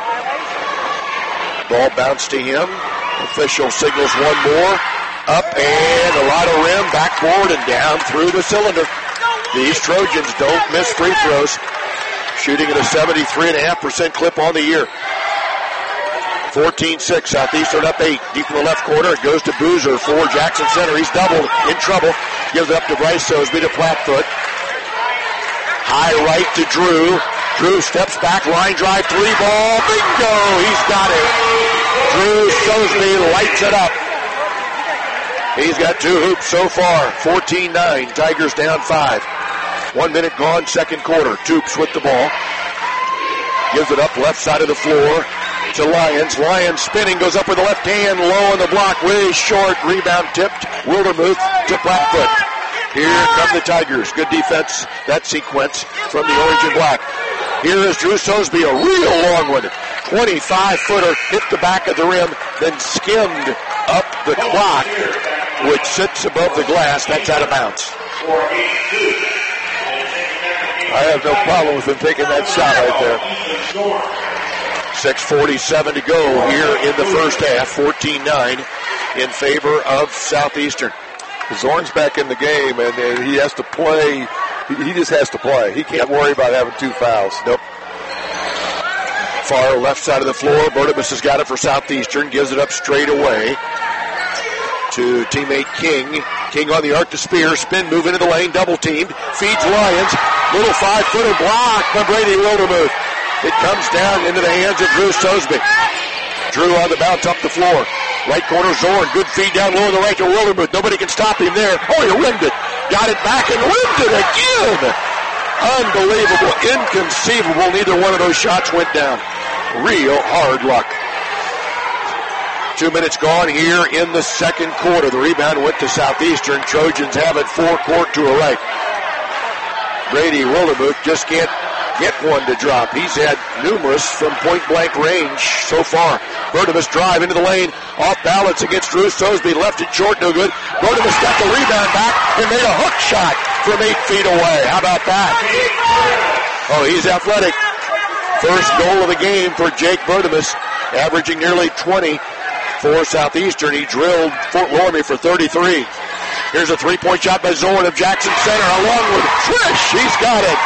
Ball bounced to him. Official signals one more. Up and a lot of rim, backboard, and down through the cylinder. These Trojans don't miss free throws. Shooting at a seventy-three point five percent clip on the year. fourteen six, Southeastern up eight. Deep in the left corner, it goes to Boozer for Jackson Center. He's doubled, in trouble. Gives it up to Bryce Sosby to Flatfoot. High right to Drew. Drew steps back, line drive, three ball. Bingo! He's got it. Drew Sosby lights it up. He's got two hoops so far. fourteen nine. Tigers down five. One minute gone, second quarter. Toops with the ball. Gives it up left side of the floor to Lyons. Lyons spinning, goes up with the left hand, low on the block, way short. Rebound tipped. Wildermuth to Flatfoot. Here come the Tigers. Good defense, that sequence from the orange and black. Here is Drew Sosby, a real long one. twenty-five footer, hit the back of the rim, then skimmed up the clock, which sits above the glass. That's out of bounds. I have no problem with him taking that shot right there. six forty-seven to go here in the first half. fourteen nine in favor of Southeastern. Zorn's back in the game, and, and he has to play. He, he just has to play. He can't worry about having two fouls. Nope. Far left side of the floor. Bertimus has got it for Southeastern. Gives it up straight away to teammate King. King on the arc to Spear. Spin move into the lane. Double teamed. Feeds Lyons. Little five-footer block by Brady Wildermuth. It comes down into the hands of Drew Sosby. Drew on the bounce up the floor. Right corner Zorn. Good feed down low on the right to Wildermuth. Nobody can stop him there. Oh, he rimmed it. Got it back and rimmed it again. Unbelievable. Inconceivable. Neither one of those shots went down. Real hard luck. Two minutes gone here in the second quarter. The rebound went to Southeastern. Trojans have it four court to a right. Brady Wildermuth just can't get one to drop. He's had numerous from point-blank range so far. Bertimus drive into the lane. Off balance against Drew Sosby. Left it short, no good. Bertimus got the rebound back and made a hook shot from eight feet away. How about that? Oh, he's athletic. First goal of the game for Jake Bertimus, averaging nearly twenty for Southeastern. He drilled Fort Loramie for thirty-three. Here's a three-point shot by Zorn of Jackson Center, along with Trish. He's got it.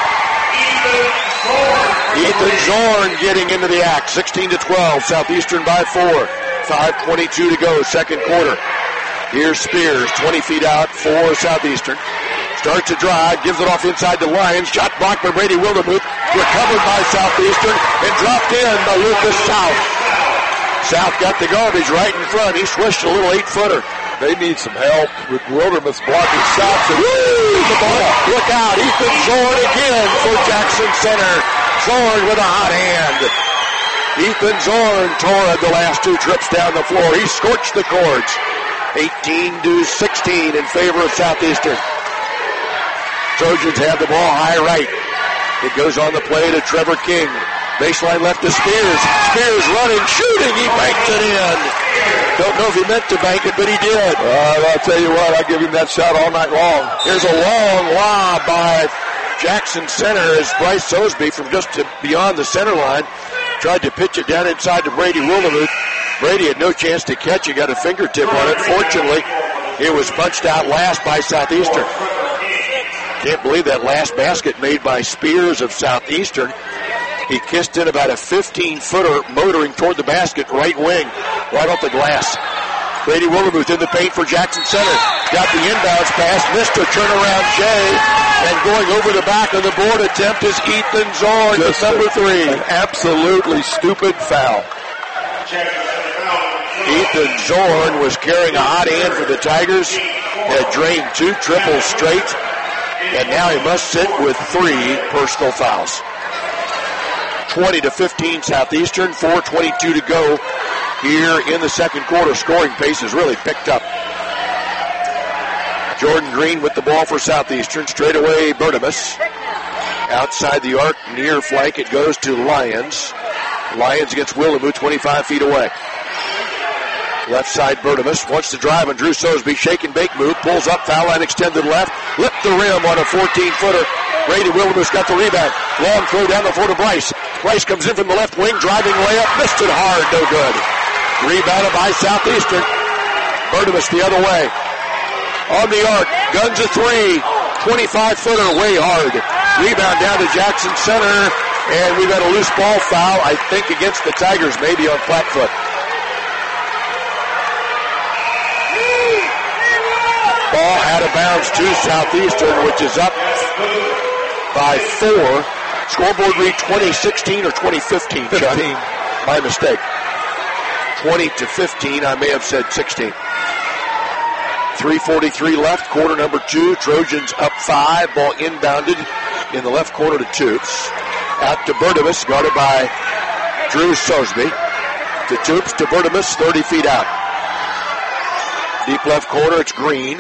Ethan Zorn getting into the act. sixteen to twelve. Southeastern by four. five twenty-two to go, second quarter. Here's Spears, twenty feet out for Southeastern. Starts to drive, gives it off inside to Lyons. Shot blocked by Brady Wildermuth. Recovered by Southeastern and dropped in by Lucas South. South got the garbage right in front. He swished a little eight-footer. They need some help with Wildermuth blocking shots. And woo, the ball. Look out. Ethan Zorn again for Jackson Center. Zorn with a hot hand. Ethan Zorn tore the last two trips down the floor. He scorched the cords. eighteen to sixteen in favor of Southeastern. Trojans have the ball high right. It goes on the play to Trevor King. Baseline left to Spears. Spears running, shooting. He banks it in. Don't know if he meant to bank it, but he did. Uh, I'll tell you what, I'll give him that shot all night long. Here's a long lob by Jackson Center as Bryce Sosby from just to beyond the center line tried to pitch it down inside to Brady Wildermuth. Brady had no chance to catch it, got a fingertip on it. Fortunately, it was punched out last by Southeastern. Can't believe that last basket made by Spears of Southeastern. He kissed in about a fifteen-footer motoring toward the basket, right wing, right off the glass. Brady Wildermuth in the paint for Jackson Center. Got the inbounds pass, missed a turnaround Shea, and going over the back of the board attempt is Ethan Zorn, with number three. An absolutely stupid foul. Ethan Zorn was carrying a hot hand for the Tigers, had drained two triples straight, and now he must sit with three personal fouls. twenty to fifteen Southeastern, four twenty-two to go here in the second quarter. Scoring pace has really picked up. Jordan Green with the ball for Southeastern. Straight away, Bertimus. Outside the arc, near flank, it goes to Lyons. Lyons against Wildermuth, twenty-five feet away. Left side, Bertimus wants to drive on Drew Sosby. Shake and bake move. Pulls up, foul line extended left. lipped the rim on a fourteen-footer. Brady Wildermuth got the rebound. Long throw down the floor to Bryce. Bryce comes in from the left wing, driving layup, missed it hard, no good. Rebounded by Southeastern. Bertimus the other way. On the arc, guns a three. twenty-five-footer, way hard. Rebound down to Jackson Center, and we've got a loose ball foul, I think, against the Tigers, maybe on Flatfoot. Ball out of bounds to Southeastern, which is up by four. Scoreboard read twenty sixteen or twenty fifteen, Chuck? fifteen. My mistake. twenty to fifteen, I may have said sixteen. three forty-three left, quarter number two. Trojans up five. Ball inbounded in the left corner to Toops. Out to Bertimus, guarded by Drew Sosby. To Toops, to Bertimus, thirty feet out. Deep left corner, it's Green.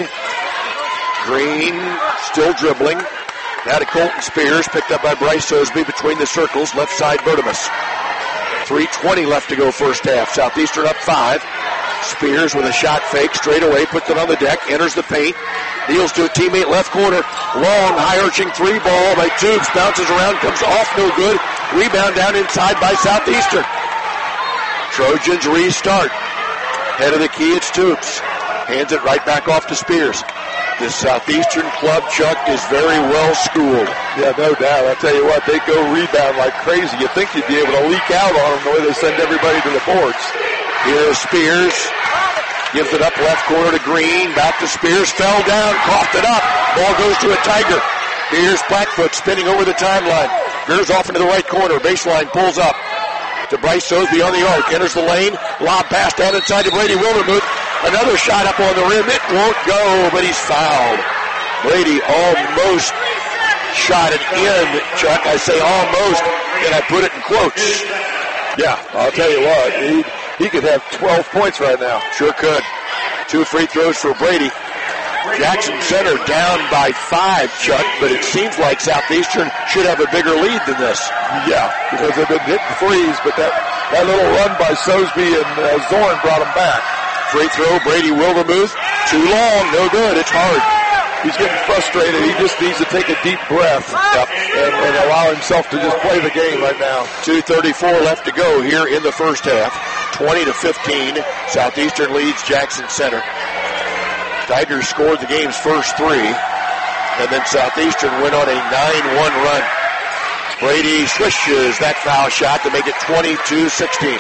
Green still dribbling. Now to Colton Spears, picked up by Bryce Sosby between the circles, left side Bertimus. three twenty left to go first half. Southeastern up five. Spears with a shot fake, straight away, puts it on the deck, enters the paint, deals to a teammate left corner. Long, high-arching three ball by Tubes, bounces around, comes off, no good. Rebound down inside by Southeastern. Trojans restart. Head of the key, it's Tubes. Hands it right back off to Spears. This Southeastern club, Chuck, is very well schooled. Yeah, no doubt. I'll tell you what, they go rebound like crazy. You think you'd be able to leak out on them the way they send everybody to the boards. Here's Spears. Gives it up left corner to Green. Back to Spears. Fell down. Coughed it up. Ball goes to a Tiger. Here's Blackfoot spinning over the timeline. Veers off into the right corner. Baseline pulls up to Bryce Sosby on the arc. Enters the lane. Lob pass down inside to Brady Wildermuth. Another shot up on the rim. It won't go, but he's fouled. Brady almost shot it in, Chuck. I say almost, and I put it in quotes. Yeah, I'll tell you what. He, he could have twelve points right now. Sure could. Two free throws for Brady. Jackson Center down by five, Chuck, but it seems like Southeastern should have a bigger lead than this. Yeah, because they've been hitting threes, but that, that little run by Sosby and uh, Zorn brought them back. Free throw, Brady Wildermuth. Too long, no good. It's hard. He's getting frustrated. He just needs to take a deep breath yep. and, and allow himself to just play the game right now. two thirty-four left to go here in the first half. twenty to fifteen. Southeastern leads Jackson Center. Tigers scored the game's first three, and then Southeastern went on a nine one run. Brady swishes that foul shot to make it twenty-two sixteen.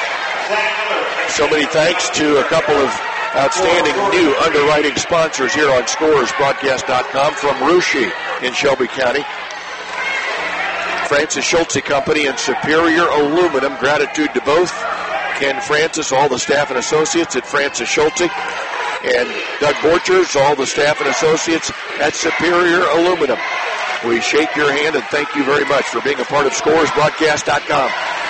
So many thanks to a couple of outstanding new underwriting sponsors here on Scores Broadcast dot com from Russia in Shelby County. Francis Schultze Company and Superior Aluminum. Gratitude to both. Ken Francis, all the staff and associates at Francis Schultze, and Doug Borchers, all the staff and associates at Superior Aluminum. We shake your hand and thank you very much for being a part of Scores Broadcast dot com.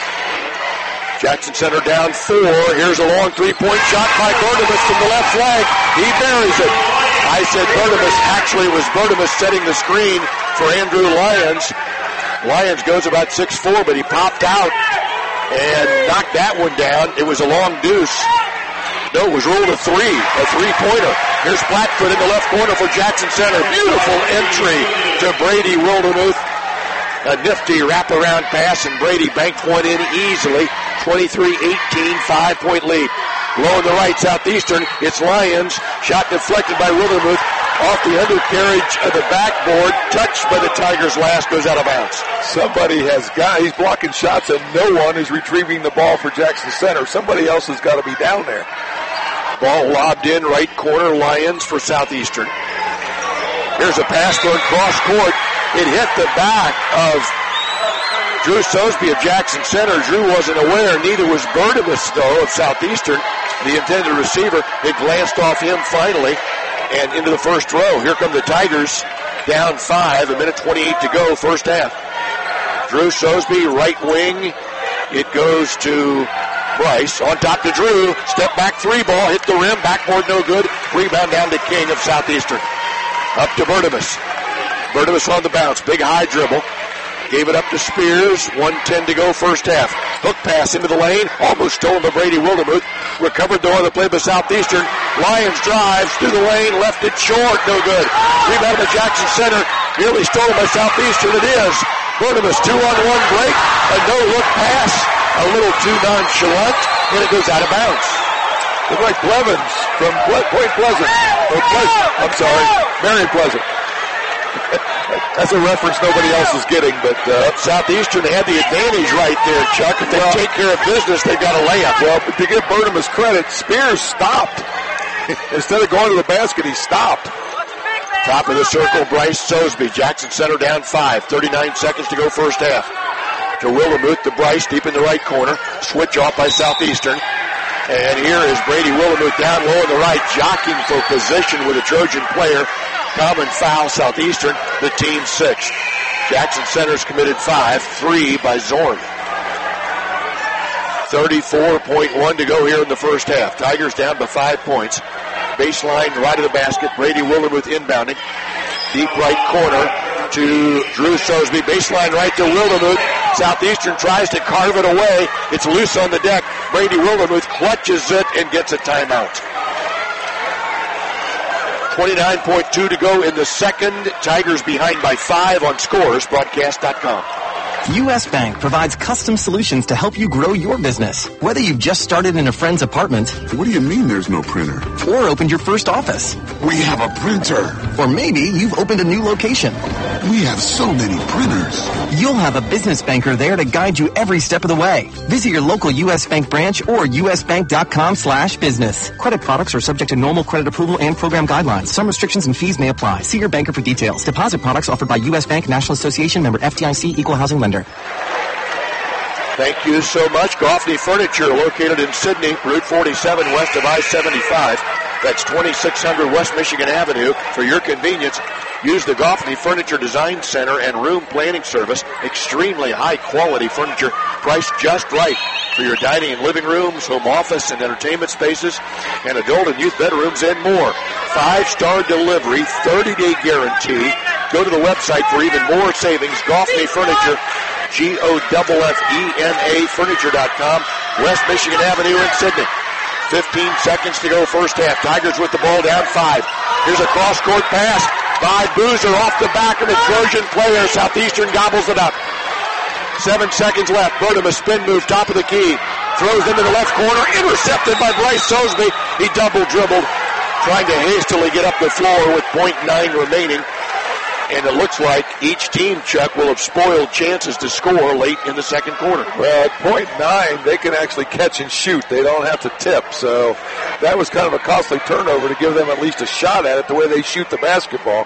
Jackson Center down four. Here's a long three-point shot by Bertimus from the left flag. He buries it. I said Bertimus. Actually, it was Bertimus setting the screen for Andrew Lyons. Lyons goes about six four, but he popped out and knocked that one down. It was a long deuce. No, it was ruled a three, a three-pointer. Here's Blackfoot in the left corner for Jackson Center. Beautiful entry to Brady Wildermuth. A nifty wraparound pass, and Brady banked one in easily. twenty-three eighteen, five-point lead. Low on the right, Southeastern. It's Lyons. Shot deflected by Wildermuth. Off the undercarriage of the backboard. Touched by the Tigers last. Goes out of bounds. Somebody has got, he's blocking shots, and no one is retrieving the ball for Jackson Center. Somebody else has got to be down there. Ball lobbed in, right corner, Lyons for Southeastern. Here's a pass going cross court. It hit the back of Drew Sosby of Jackson Center. Drew wasn't aware. Neither was Bertimus, though, of Southeastern, the intended receiver. It glanced off him finally and into the first row. Here come the Tigers, down five, a minute twenty-eight to go, first half. Drew Sosby, right wing. It goes to Bryce. On top to Drew. Step back three ball. Hit the rim. Backboard no good. Rebound down to King of Southeastern. Up to Bertimus. Bertimus on the bounce. Big high dribble. Gave it up to Spears. one ten to go first half. Hook pass into the lane. Almost stolen by Brady Wildermuth. Recovered though on the play by Southeastern. Lyons drives through the lane, left it short, no good. Rebound by Jackson Center, nearly stolen by Southeastern. It is. Bertimus, two-on-one break, a no-look pass, a little too nonchalant, and it goes out of bounds. Looks like Blevins from Ple- Point Pleasant. Or Pleasant, I'm sorry, Marion Pleasant. That's a reference nobody else is getting, but uh, Southeastern had the advantage right there, Chuck. If they well, take care of business, they've got a layup. Well, to give Bertimus credit, Spears stopped. Instead of going to the basket, he stopped. Top of the circle, Bryce Sosby. Jackson Center down five. thirty-nine seconds to go first half. To Willamuth, to Bryce, deep in the right corner. Switch off by Southeastern. And here is Brady Willamuth down low on the right, jockeying for position with a Trojan player. Common foul, Southeastern, the team six. Jackson Center's committed five, three by Zorn. thirty-four point one to go here in the first half. Tigers down by five points. Baseline right of the basket. Brady Willamuth inbounding. Deep right corner to Drew Sosby. Baseline right to Willamuth. Southeastern tries to carve it away. It's loose on the deck. Brady Willamuth clutches it and gets a timeout. twenty-nine point two to go in the second. Tigers behind by five on scores broadcast dot com. U S. Bank provides custom solutions to help you grow your business. Whether you've just started in a friend's apartment. What do you mean there's no printer? Or opened your first office. We have a printer. Or maybe you've opened a new location. We have so many printers. You'll have a business banker there to guide you every step of the way. Visit your local U S. Bank branch or usbank.com slash business. Credit products are subject to normal credit approval and program guidelines. Some restrictions and fees may apply. See your banker for details. Deposit products offered by U S. Bank, National Association, member F D I C, Equal Housing Lender. Thank you so much. Goffney Furniture, located in Sydney, Route forty-seven west of I seventy-five. That's twenty-six hundred West Michigan Avenue. For your convenience, use the Goffney Furniture Design Center and Room Planning Service. Extremely high-quality furniture, priced just right for your dining and living rooms, home office and entertainment spaces, and adult and youth bedrooms and more. Five-star delivery, thirty-day guarantee. Go to the website for even more savings. Goffney Furniture, G O F F E N A Furniture dot com, West Michigan Avenue in Sydney. fifteen seconds to go first half. Tigers with the ball down five. Here's a cross-court pass by Boozer off the back of the Trojan player. Southeastern gobbles it up. Seven seconds left. Bertimus spin move, top of the key. Throws into the left corner. Intercepted by Bryce Sosby. He double dribbled, trying to hastily get up the floor with point nine remaining. And it looks like each team, Chuck, will have spoiled chances to score late in the second quarter. Well, at point nine, they can actually catch and shoot. They don't have to tip. So that was kind of a costly turnover to give them at least a shot at it the way they shoot the basketball.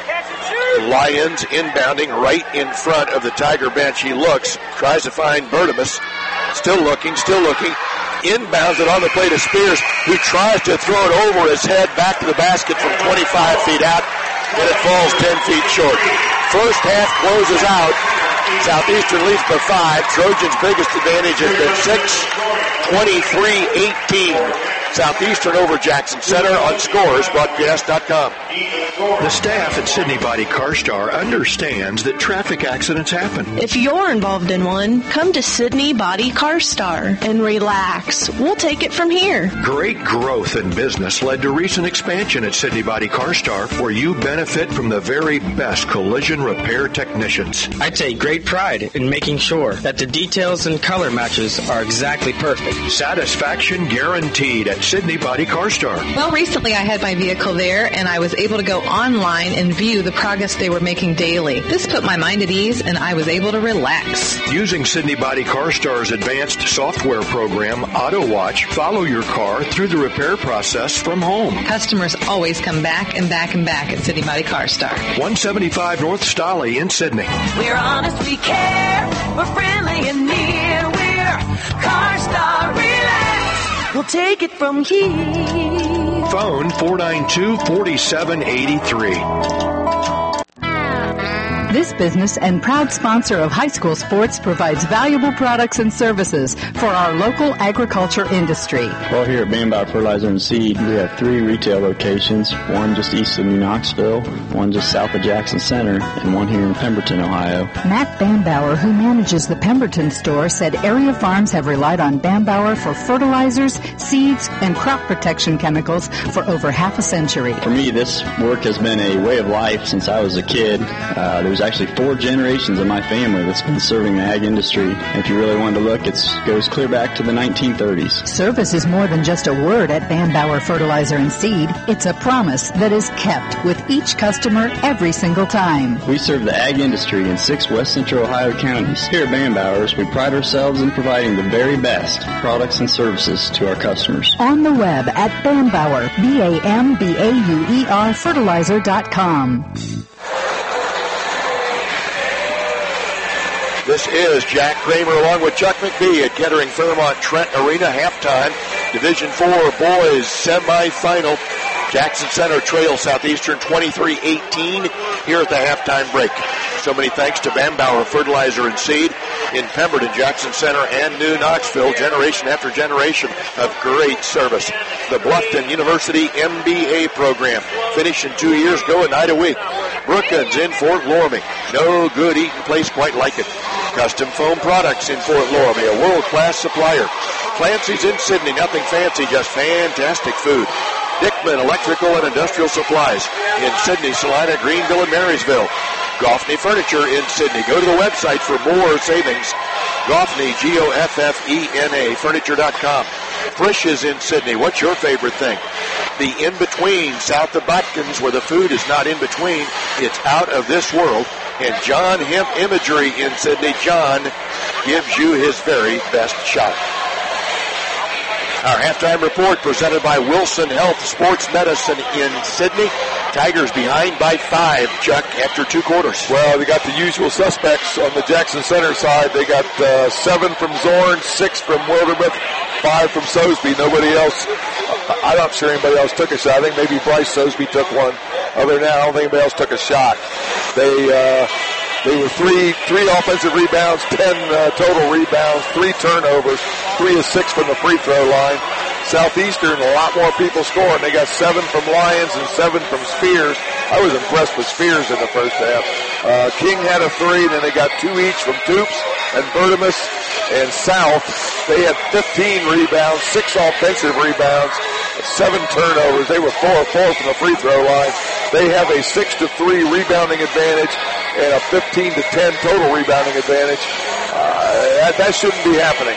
Lyons inbounding right in front of the Tiger bench. He looks, tries to find Bertimus. Still looking, still looking. Inbounds it on the play to Spears, who tries to throw it over his head back to the basket from twenty-five feet out. And it falls ten feet short. First half closes out. Southeastern leads by five. Trojans' biggest advantage has been six, twenty-three eighteen. Southeastern over Jackson Center on scores broadcast dot com. The staff at Sydney Body Car Star understands that traffic accidents happen. If you're involved in one, come to Sydney Body Car Star and relax. We'll take it from here. Great growth in business led to recent expansion at Sydney Body Car Star, where you benefit from the very best collision repair technicians. I take great pride in making sure that the details and color matches are exactly perfect. Satisfaction guaranteed at Sydney Body Car Star. Well, recently I had my vehicle there, and I was able to go online and view the progress they were making daily. This put my mind at ease, and I was able to relax. Using Sydney Body Car Star's advanced software program, AutoWatch, follow your car through the repair process from home. Customers always come back and back and back at Sydney Body Car Star. one seventy-five North Stolly in Sydney. We're honest, we care. We're friendly and near. We're Car Star. Relax. We'll take it from here. Phone four nine two, four seven eight three. This business and proud sponsor of high school sports provides valuable products and services for our local agriculture industry. Well, here at Bambauer Fertilizer and Seed, we have three retail locations, one just east of New Knoxville, one just south of Jackson Center, and one here in Pemberton, Ohio. Matt Bambauer, who manages the Pemberton store, said area farms have relied on Bambauer for fertilizers, seeds, and crop protection chemicals for over half a century. For me, this work has been a way of life since I was a kid. Uh, there's actually four generations of my family that's been serving the ag industry. And if you really wanted to look, it goes clear back to the nineteen thirties. Service is more than just a word at Bambauer Fertilizer and Seed. It's a promise that is kept with each customer every single time. We serve the ag industry in six west central Ohio counties. Here at Bambauer's, we pride ourselves in providing the very best products and services to our customers. On the web at Bambauer, B A M B A U E R, fertilizer dot com. This is Jack Kramer along with Chuck McBee at Kettering Fairmont Trent Arena halftime. Division four boys semifinal. Jackson Center trails Southeastern twenty-three eighteen here at the halftime break. So many thanks to Bambauer Fertilizer and Seed in Pemberton, Jackson Center, and New Knoxville. Generation after generation of great service. The Bluffton University M B A program. Finish in two years, go a night a week. Brookins in Fort Loramie. No good eating place quite like it. Custom Foam Products in Fort Loramie, a world-class supplier. Clancy's in Sydney, nothing fancy, just fantastic food. Dickman Electrical and Industrial Supplies in Sydney, Salina, Greenville, and Marysville. Goffney Furniture in Sydney. Go to the website for more savings. Goffney, G O F F E N A, furniture dot com. Frisch's in Sydney. What's your favorite thing? The in-between, south of Botkins, where the food is not in between. It's out of this world. And John Hemp Imagery in Sydney. John gives you his very best shot. Our halftime report presented by Wilson Health Sports Medicine in Sydney. Tigers behind by five, Chuck, after two quarters. Well, they got the usual suspects on the Jackson Center side. They got uh, seven from Zorn, six from Wildermuth, five from Sosby. Nobody else, I'm not sure anybody else took a shot. I think maybe Bryce Sosby took one. Other than that, I don't think anybody else took a shot. They, uh, They were three three offensive rebounds, ten uh, total rebounds, three turnovers, three of six from the free throw line. Southeastern, a lot more people scoring. They got seven from Lyons and seven from Spears. I was impressed with Spears in the first half. Uh, King had a three, then they got two each from Toops and Vertimus and South. They had fifteen rebounds, six offensive rebounds, seven turnovers. They were four of four from the free throw line. They have a six to three rebounding advantage and a fifteen to ten total rebounding advantage. Uh, that, that shouldn't be happening.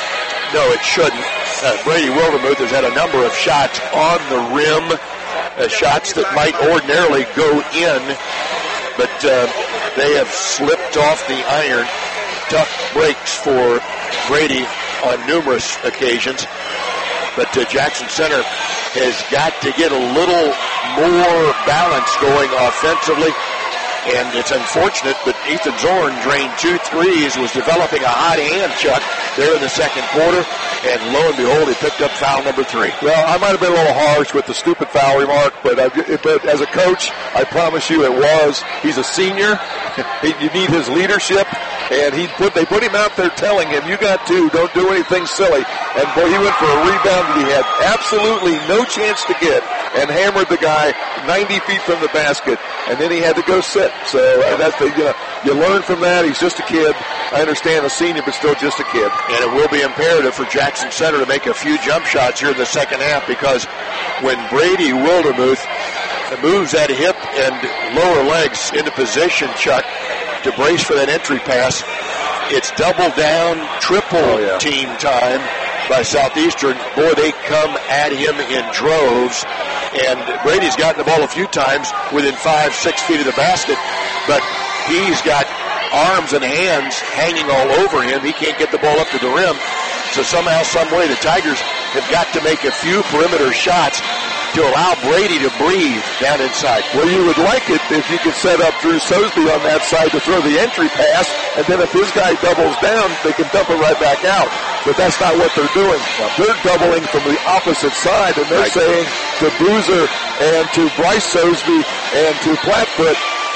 No, it shouldn't. Uh, Brady Wildermuth has had a number of shots on the rim, uh, shots that might ordinarily go in, but uh, they have slipped off the iron. Tough breaks for Brady on numerous occasions, but uh, Jackson Center has got to get a little more balance going offensively. And it's unfortunate, but Ethan Zorn drained two threes, was developing a hot hand, Chuck, there in the second quarter, and lo and behold, he picked up foul number three. Well, I might have been a little harsh with the stupid foul remark, but, I, but as a coach, I promise you it was. He's a senior. He, you need his leadership, and he put they put him out there telling him, you got two, don't do anything silly. And boy, he went for a rebound that he had absolutely no chance to get, and hammered the guy ninety feet from the basket, and then he had to go sit. So uh, that's the, you know, you learn from that. He's just a kid. I understand a senior, but still just a kid. And it will be imperative for Jackson Center to make a few jump shots here in the second half, because when Brady Wildermuth moves that hip and lower legs into position, Chuck, to brace for that entry pass, it's double down, triple oh, yeah. team time by Southeastern. Boy, they come at him in droves. And Brady's gotten the ball a few times within five, six feet of the basket, but he's got arms and hands hanging all over him. He can't get the ball up to the rim. So somehow, some way, the Tigers have got to make a few perimeter shots to allow Brady to breathe down inside. Well, you would like it if you could set up Drew Sosby on that side to throw the entry pass, and then if his guy doubles down, they can dump it right back out. But that's not what they're doing. They're doubling from the opposite side, and they're right. saying to Boozer and to Bryce Sosby and to Plattfoot,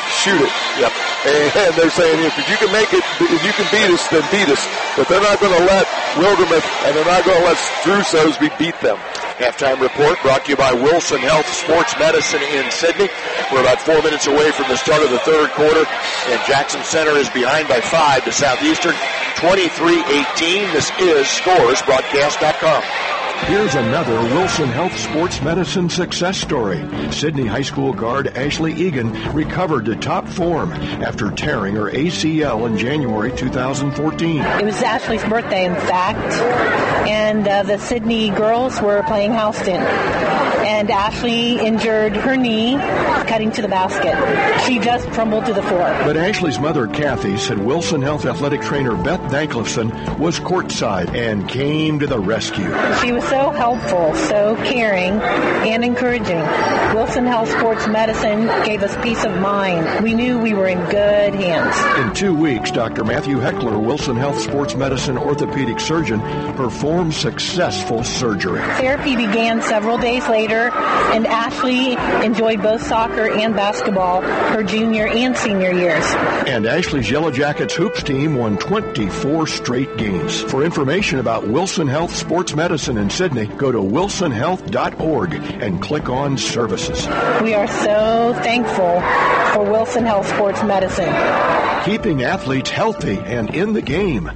shoot it. Yep. And they're saying, if you can make it, if you can beat us, then beat us. But they're not going to let Wildermuth, and they're not going to let Drew Soseby beat them. Halftime report brought to you by Wilson Health Sports Medicine in Sydney. We're about four minutes away from the start of the third quarter, and Jackson Center is behind by five to Southeastern, twenty-three eighteen. This is Scores Broadcast dot com. Here's another Wilson Health Sports Medicine success story. Sydney High School guard Ashley Egan recovered to top form after tearing her A C L in January two thousand fourteen. It was Ashley's birthday, in fact, and uh, the Sydney girls were playing Houston. And Ashley injured her knee cutting to the basket. She just crumbled to the floor. But Ashley's mother, Kathy, said Wilson Health athletic trainer Beth Danklifson was courtside and came to the rescue. She was so helpful, so caring, and encouraging. Wilson Health Sports Medicine gave us peace of mind. We knew we were in good hands. In two weeks, Doctor Matthew Heckler, Wilson Health Sports Medicine orthopedic surgeon, performed successful surgery. Therapy began several days later, and Ashley enjoyed both soccer and basketball her junior and senior years. And Ashley's Yellow Jackets hoops team won twenty-four straight games. For information about Wilson Health Sports Medicine in Sydney, go to wilson health dot org and click on Services. We are so thankful for Wilson Health Sports Medicine. Keeping athletes healthy and in the game.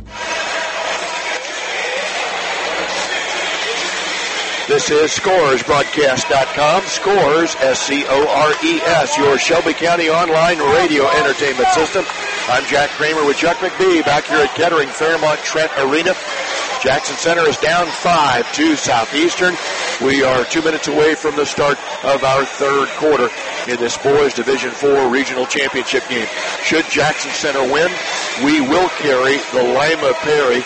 This is Scores Broadcast dot com. Scores, S C O R E S, your Shelby County online radio entertainment system. I'm Jack Kramer with Chuck McBee back here at Kettering Fairmont Trent Arena. Jackson Center is down five to Southeastern. We are two minutes away from the start of our third quarter in this boys Division four regional championship game. Should Jackson Center win, we will carry the Lima Perry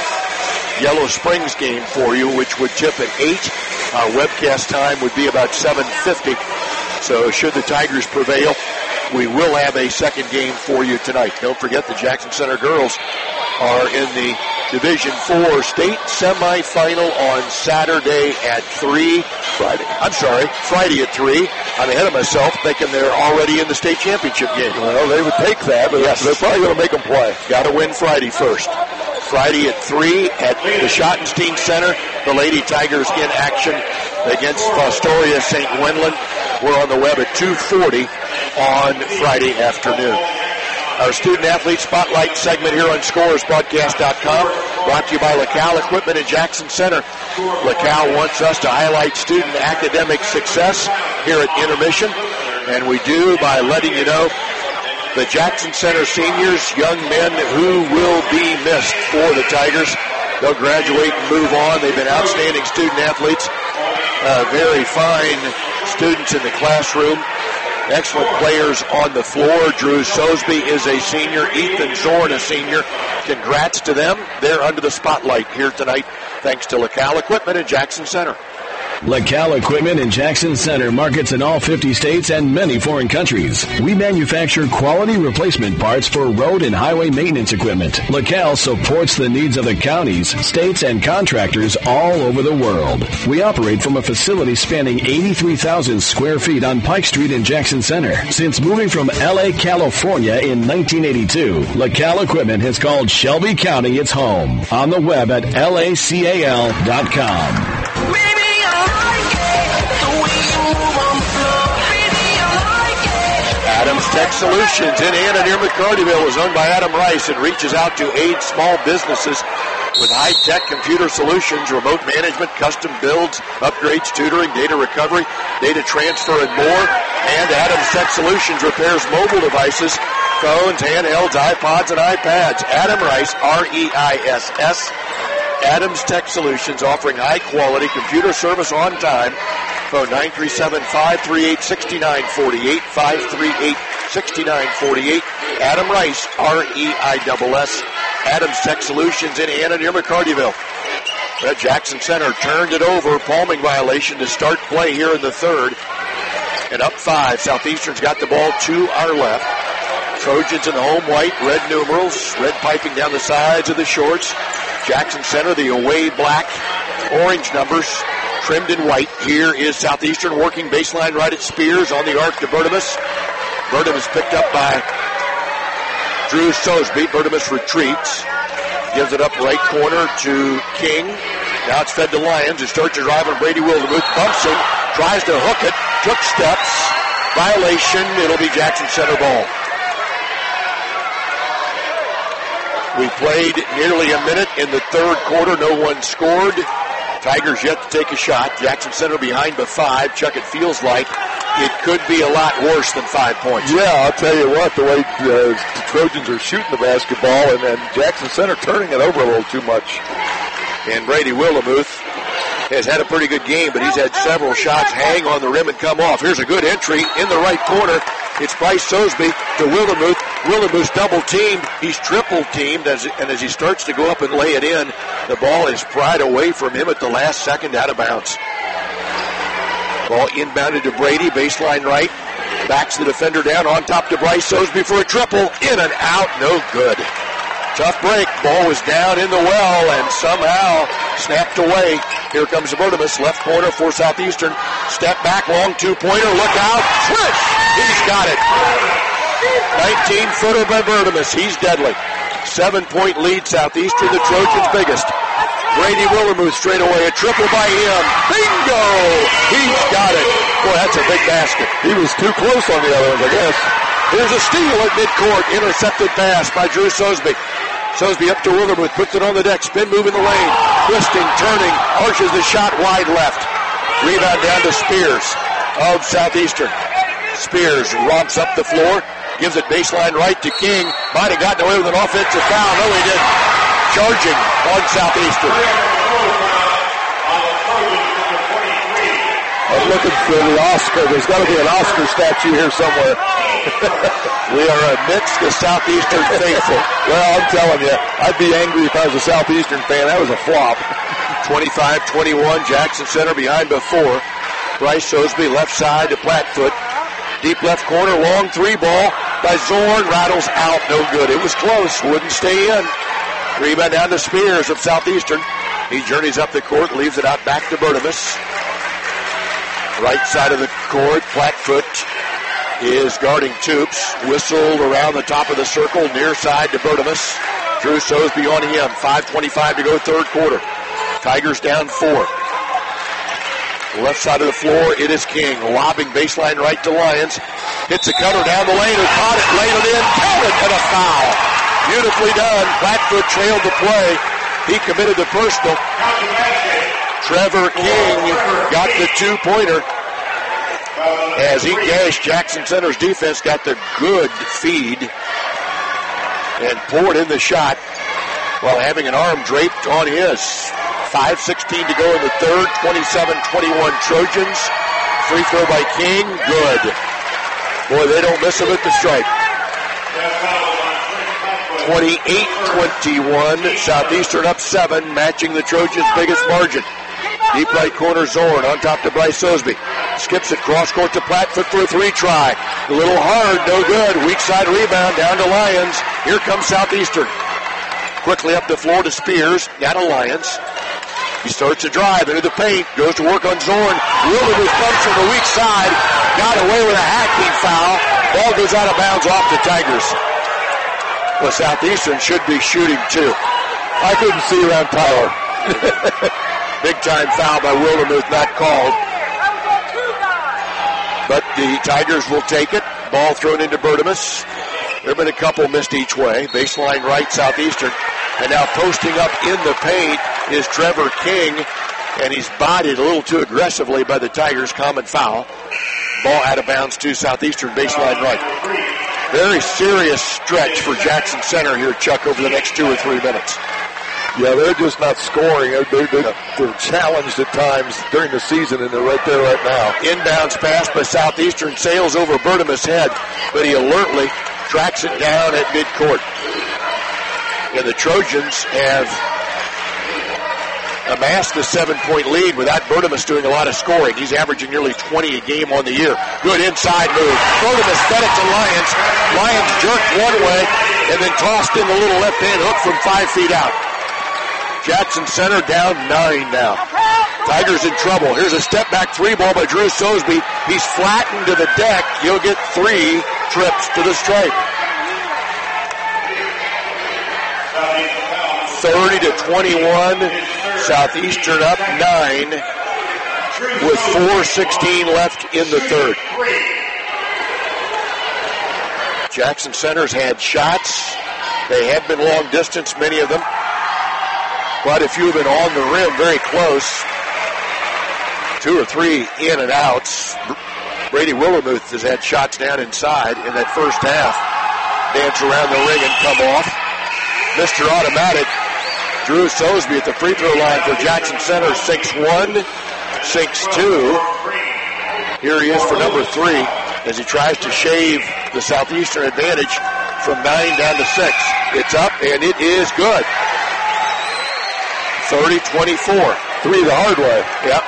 Yellow Springs game for you, which would tip at eight. Our webcast time would be about seven fifty. So should the Tigers prevail, we will have a second game for you tonight. Don't forget the Jackson Center girls are in the Division four state semifinal on Saturday at three. Friday. I'm sorry, Friday at three. I'm ahead of myself thinking they're already in the state championship game. Well, they would take that, but yes, they're probably going to make them play. Got to win Friday first. Friday at three at the Schottenstein Center. The Lady Tigers in action against Fostoria Saint Gwendolyn. We're on the web at two forty on Friday afternoon. Our Student Athlete Spotlight segment here on Scores Broadcast dot com, brought to you by LaCal Equipment in Jackson Center. LaCal wants us to highlight student academic success here at Intermission, and we do by letting you know the Jackson Center seniors, young men who will be missed for the Tigers. They'll graduate and move on. They've been outstanding student athletes, uh, very fine students in the classroom, excellent players on the floor. Drew Soseby is a senior, Ethan Zorn a senior. Congrats to them. They're under the spotlight here tonight, thanks to LaCal Equipment in Jackson Center. LaCal Equipment in Jackson Center markets in all fifty states and many foreign countries. We manufacture quality replacement parts for road and highway maintenance equipment. LaCal supports the needs of the counties, states, and contractors all over the world. We operate from a facility spanning eighty-three thousand square feet on Pike Street in Jackson Center. Since moving from L A, California in nineteen eighty-two, LaCal Equipment has called Shelby County its home. On the web at L A C A L dot com. Adams Tech Solutions in Anna near McCartyville is owned by Adam Rice and reaches out to aid small businesses with high-tech computer solutions, remote management, custom builds, upgrades, tutoring, data recovery, data transfer, and more. And Adams Tech Solutions repairs mobile devices, phones, handhelds, iPods, and iPads. Adam Rice, R E I S S. Adams Tech Solutions, offering high-quality computer service on time. Phone nine three seven, five three eight, six nine four eight, five three eight, six nine four eight. Adam Rice, R E I S S. Adams Tech Solutions in Anna near McCartyville. The Jackson Center turned it over. Palming violation to start play here in the third. And up five. Southeastern's got the ball to our left. Trojans in the home white, red numerals, red piping down the sides of the shorts. Jackson Center, the away black, orange numbers, trimmed in white. Here is Southeastern working baseline right at Spears on the arc to Bertimus. Bertimus picked up by Drew Sosby. Bertimus retreats. Gives it up right corner to King. Now it's fed to Lyons. It starts to drive on Brady Wildermuth. Bumps him. Tries to hook it. Took steps. Violation. It'll be Jackson Center ball. We played nearly a minute in the third quarter. No one scored. Tigers yet to take a shot. Jackson Center behind by five. Chuck, it feels like it could be a lot worse than five points. Yeah, I'll tell you what, the way uh, the Trojans are shooting the basketball, and, and Jackson Center turning it over a little too much. And Brady Wildermuth has had a pretty good game, but he's had several shots hang on the rim and come off. Here's a good entry in the right corner. It's Bryce Sosby to Wildermuth. Wildermuth's double-teamed. He's triple-teamed, as, and as he starts to go up and lay it in, the ball is pried away from him at the last second, out of bounds. Ball inbounded to Brady, baseline right. Backs the defender down, on top to Bryce Sosby for a triple. In and out, no good. Tough break. Ball was down in the well and somehow snapped away. Here comes Bertimus, left corner for Southeastern. Step back, long two-pointer. Look out. Swish! He's got it. nineteen-footer by Bertimus. He's deadly. Seven-point lead, Southeastern, the Trojans' biggest. Brady Wildermuth straight away. A triple by him. Bingo! He's got it. Boy, that's a big basket. He was too close on the other ones, I guess. Here's a steal at midcourt. Intercepted pass by Drew Sosby. Sosby up to Wildermuth. Puts it on the deck. Spin move in the lane. Twisting, turning. Arches the shot wide left. Rebound down to Spears of Southeastern. Spears romps up the floor. Gives it baseline right to King. Might have gotten away with an offensive foul. No, he didn't. Charging on Southeastern. I'm looking for the Oscar. There's got to be an Oscar statue here somewhere. We are amidst the Southeastern faithful. Well, I'm telling you, I'd be angry if I was a Southeastern fan. That was a flop. twenty-five twenty-one, Jackson Center behind by four. Bryce Sosby, left side to Plattfoot. Deep left corner, long three ball by Zorn. Rattles out, no good. It was close, wouldn't stay in. Rebound down to Spears of Southeastern. He journeys up the court, leaves it out back to Bertimus. Right side of the court, Plattfoot is guarding Toops. Whistled around the top of the circle, near side to Bertimus. Drew Sosby on him. five twenty-five to go, third quarter. Tigers down four. Left side of the floor, it is King. Lobbing baseline right to Lyons. Hits a cutter down the lane. Who caught it, laid it in, counted, and a foul. Beautifully done. Plattfoot trailed the play. He committed the personal. Trevor King got the two-pointer. As he gashed, Jackson Center's defense got the good feed and poured in the shot while having an arm draped on his. five sixteen to go in the third, twenty-seven twenty-one Trojans. Free throw by King, good. Boy, they don't miss him at the stripe. twenty-eight twenty-one, Southeastern up seven, matching the Trojans' biggest margin. Deep right corner, Zorn on top to Bryce Sosby. Skips it cross court to Plattfoot for a three try. A little hard, no good. Weak side rebound down to Lyons. Here comes Southeastern. Quickly up the floor to Spears, down to Lyons. He starts to drive into the paint, goes to work on Zorn. Wildermuth comes from the weak side. Got away with a hacking foul. Ball goes out of bounds off the Tigers. Well, Southeastern should be shooting too. I couldn't see around Tyler. Big time foul by Wildermuth, not called. But the Tigers will take it. Ball thrown into Bertimus. There have been a couple missed each way. Baseline right, Southeastern. And now posting up in the paint is Trevor King. And he's bodied a little too aggressively by the Tigers. Common foul. Ball out of bounds to Southeastern, baseline right. Very serious stretch for Jackson Center here, Chuck, over the next two or three minutes. Yeah, they're just not scoring. They're, they're, they're challenged at times during the season, and they're right there right now. Inbounds pass by Southeastern, sails over Bertimus' head, but he alertly tracks it down at midcourt. And the Trojans have amassed a seven-point lead without Bertimus doing a lot of scoring. He's averaging nearly twenty a game on the year. Good inside move. Bertimus fed it to Lyons. Lyons jerked one way and then tossed in the little left-hand hook from five feet out. Jackson Center down nine now. Tigers in trouble. Here's a step-back three ball by Drew Sosby. He's flattened to the deck. He'll get three. trips to the stripe. thirty to twenty-one, Southeastern up nine with four sixteen left in the third. Jackson Center's had shots. They have been long distance, many of them. Quite a few have been on the rim, very close. Two or three in and outs. Brady Wildermuth has had shots down inside in that first half. Dance around the ring and come off. Mister Automatic, Drew Sosby at the free throw line for Jackson Center, six one, six two. Here he is for number three as he tries to shave the Southeastern advantage from nine down to six. It's up, and it is good. thirty twenty-four. Three the hard way. Yep.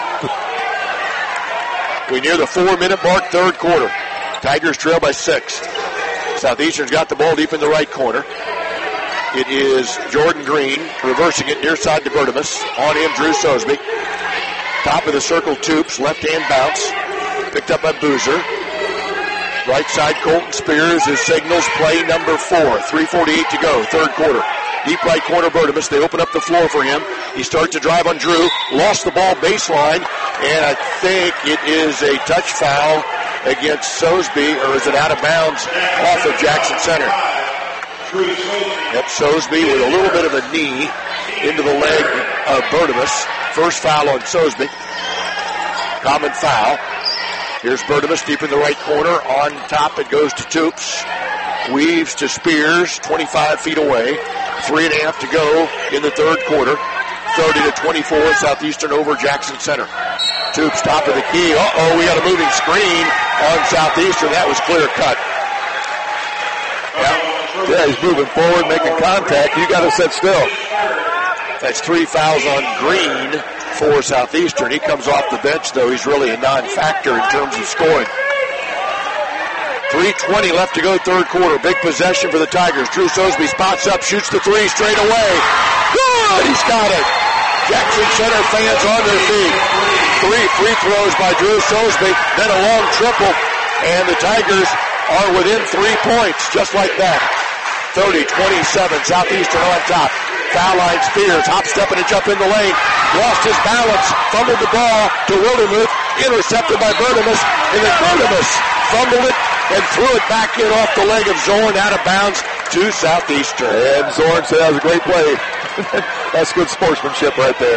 We near the four-minute mark, third quarter. Tigers trail by six. Southeastern's got the ball deep in the right corner. It is Jordan Green reversing it near side to Bertimus. On him, Drew Sosby. Top of the circle, Toops. Left-hand bounce. Picked up by Boozer. Right side, Colton Spears. His signals play number four. three forty-eight to go, third quarter. Deep right corner, Bertimus. They open up the floor for him. He starts to drive on Drew. Lost the ball baseline. And I think it is a touch foul against Sosby, or is it out of bounds off of Jackson Center? Yep, Sosby with a little bit of a knee into the leg of Bertimus. First foul on Sosby. Common foul. Here's Bertimus deep in the right corner. On top it goes to Toops. Weaves to Spears, twenty-five feet away. Three and a half to go in the third quarter. thirty to twenty-four, Southeastern over Jackson Center. Toops top of the key. Uh-oh, we got a moving screen on Southeastern. That was clear cut. Yeah. Yeah, he's moving forward, making contact. You got to sit still. That's three fouls on Green for Southeastern. He comes off the bench, though. He's really a non-factor in terms of scoring. three twenty left to go, third quarter. Big possession for the Tigers. Drew Sosby spots up, shoots the three straight away. Good! He's got it. Jackson Center fans on their feet. Three free throws by Drew Sosby, then a long triple, and the Tigers are within three points, just like that. thirty twenty-seven, Southeastern on top. Foul line, Spears, hop, stepping and jump in the lane. Lost his balance, fumbled the ball to Wildermuth, intercepted by Bertimus, and then Bertimus fumbled it and threw it back in off the leg of Zorn, out of bounds to Southeastern. And Zorn said that was a great play. That's good sportsmanship right there.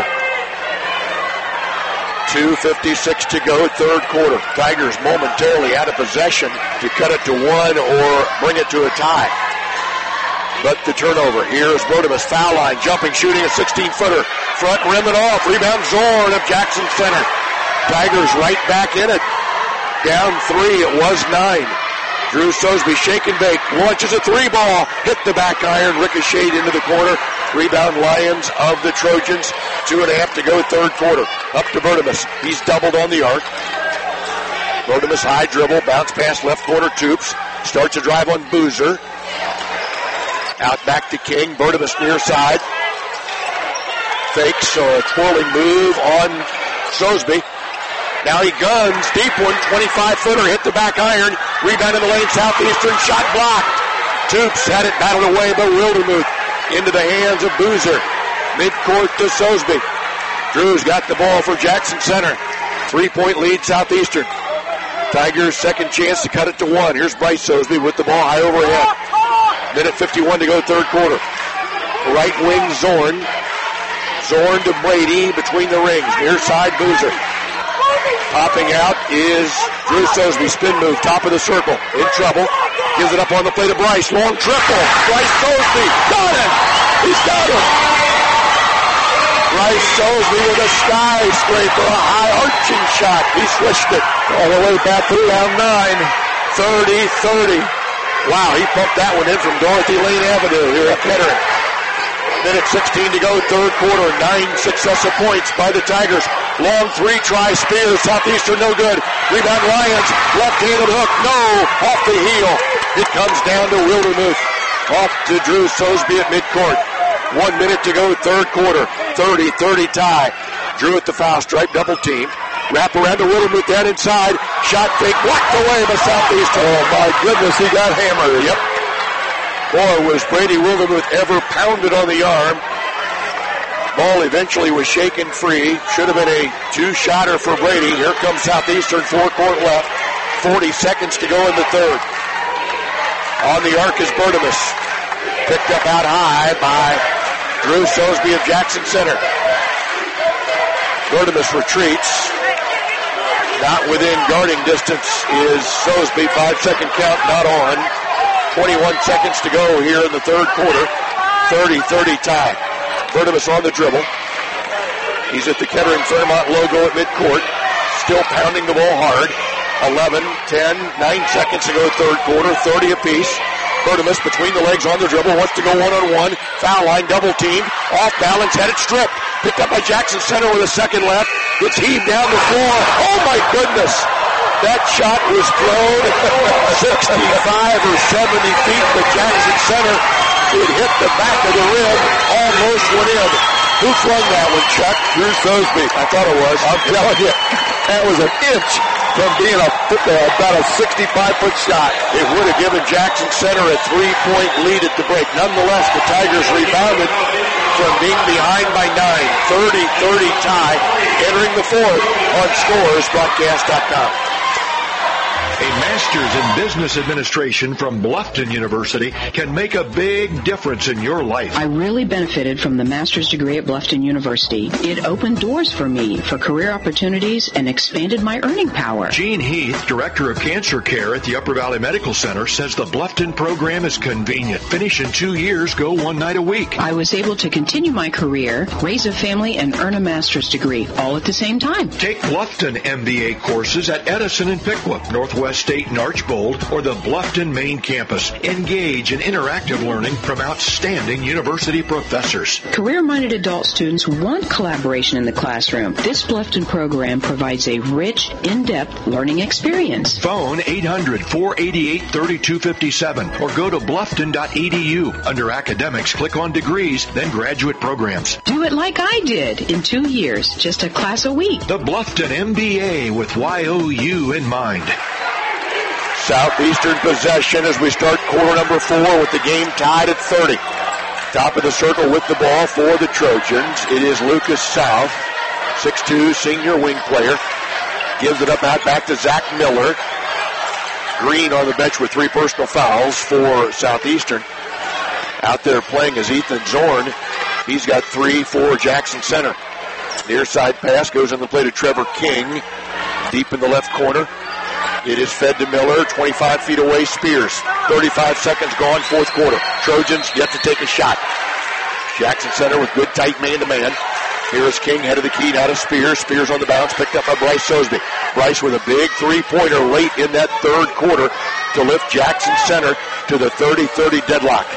two fifty-six to go, third quarter. Tigers momentarily out of possession to cut it to one or bring it to a tie. But the turnover. Here's Bertimus, foul line, jumping, shooting a sixteen-footer. Front rim it off. Rebound Zorn of Jackson Center. Tigers right back in it. Down three. It was nine. Drew Sosby, shake and bake, launches a three ball. Hit the back iron, ricocheted into the corner. Rebound Lions of the Trojans. Two and a half to go, third quarter. Up to Bertimus. He's doubled on the arc. Bertimus high dribble, bounce pass left corner, Toops. Starts to drive on Boozer. Out back to King. Bertimus near side. Fakes, so a twirling move on Sosby. Now he guns. Deep one. twenty-five-footer. Hit the back iron. Rebound in the lane. Southeastern. Shot blocked. Toops had it battled away by Wildermuth. Into the hands of Boozer. Midcourt to Sosby. Drew's got the ball for Jackson Center. Three-point lead, Southeastern. Tigers' second chance to cut it to one. Here's Bryce Sosby with the ball high overhead. Minute fifty-one to go, third quarter. Right wing Zorn. Zorn to Brady between the rings. Near side Boozer. Popping out is Drew Sosby. Spin move, top of the circle. In trouble. Gives it up on the play to Bryce. Long triple. Bryce Sosby. Got it. He's got it. Bryce Sosby with a skyscraper. A high arching shot. He swished it all the way back to round nine. thirty thirty. Wow, he pumped that one in from Dorothy Lane Avenue here at Kettering. Minute sixteen to go, third quarter. Nine successive points by the Tigers. Long three try, Spears. Southeastern no good. Rebound Lions. Left-handed hook. No. Off the heel. It comes down to Wildermuth. Off to Drew Sosby at midcourt. One minute to go, third quarter. thirty thirty tie. Drew at the foul stripe, double team. Wrap around to Wildermuth down inside. shot fake blocked away by Southeastern. Oh, my goodness, he got hammered. Yep. Boy, was Brady Wildermuth ever pounded on the arm. Ball eventually was shaken free. Should have been a two-shotter for Brady. Here comes Southeastern, four-court left. forty seconds to go in the third. On the arc is Bertimus. Picked up out high by Drew Sosby of Jackson Center. Bertimus retreats. Not within guarding distance is Sosby. Five-second count, not on. twenty-one seconds to go here in the third quarter. thirty thirty tie. Bertimus on the dribble. He's at the Kettering Fairmont logo at midcourt. Still pounding the ball hard. eleven, ten, nine seconds to go third quarter. thirty apiece. Bertimus between the legs on the dribble. Wants to go one-on-one. Foul line, double teamed. Off balance, had it stripped. Picked up by Jackson Center with a second left. It's heaved down the floor. Oh, my goodness. That shot was thrown sixty-five or seventy feet to Jackson Center. It hit the back of the rim, almost went in. Who flung that one, Chuck? Drew Sosby. I thought it was. I'm telling you, that was an inch from being a, uh, about a sixty-five foot shot. It would have given Jackson Center a three-point lead at the break. Nonetheless, the Tigers rebounded from being behind by nine. thirty thirty tie, entering the fourth on Scores Broadcast dot com. A master's in business administration from Bluffton University can make a big difference in your life. I really benefited from the master's degree at Bluffton University. It opened doors for me for career opportunities and expanded my earning power. Gene Heath, Director of Cancer Care at the Upper Valley Medical Center, says the Bluffton program is convenient. Finish in two years, go one night a week. I was able to continue my career, raise a family, and earn a master's degree, all at the same time. Take Bluffton M B A courses at Edison and Pickwick, Northwest State and Archbold, or the Bluffton main campus. Engage in interactive learning from outstanding university professors. Career-minded adult students want collaboration in the classroom. This Bluffton program provides a rich, in-depth learning experience. Phone eight hundred, four eight eight, three two five seven or go to bluffton dot e d u. Under academics, click on degrees, then graduate programs. Do it like I did in two years, just a class a week. The Bluffton M B A with Y O U in mind. Southeastern possession as we start quarter number four with the game tied at thirty. Top of the circle with the ball for the Trojans. It is Lucas South, six two senior wing player. Gives it up out back to Zach Miller. Green on the bench with three personal fouls for Southeastern. Out there playing is Ethan Zorn. He's got three for Jackson Center. Near side pass goes on the play to Trevor King. Deep in the left corner. It is fed to Miller, twenty-five feet away, Spears. thirty-five seconds gone, fourth quarter. Trojans yet to take a shot. Jackson Center with good tight man-to-man. Here is King, head of the key, now to Spears. Spears on the bounce, picked up by Bryce Sosby. Bryce with a big three-pointer late in that third quarter to lift Jackson Center to the thirty thirty deadlock.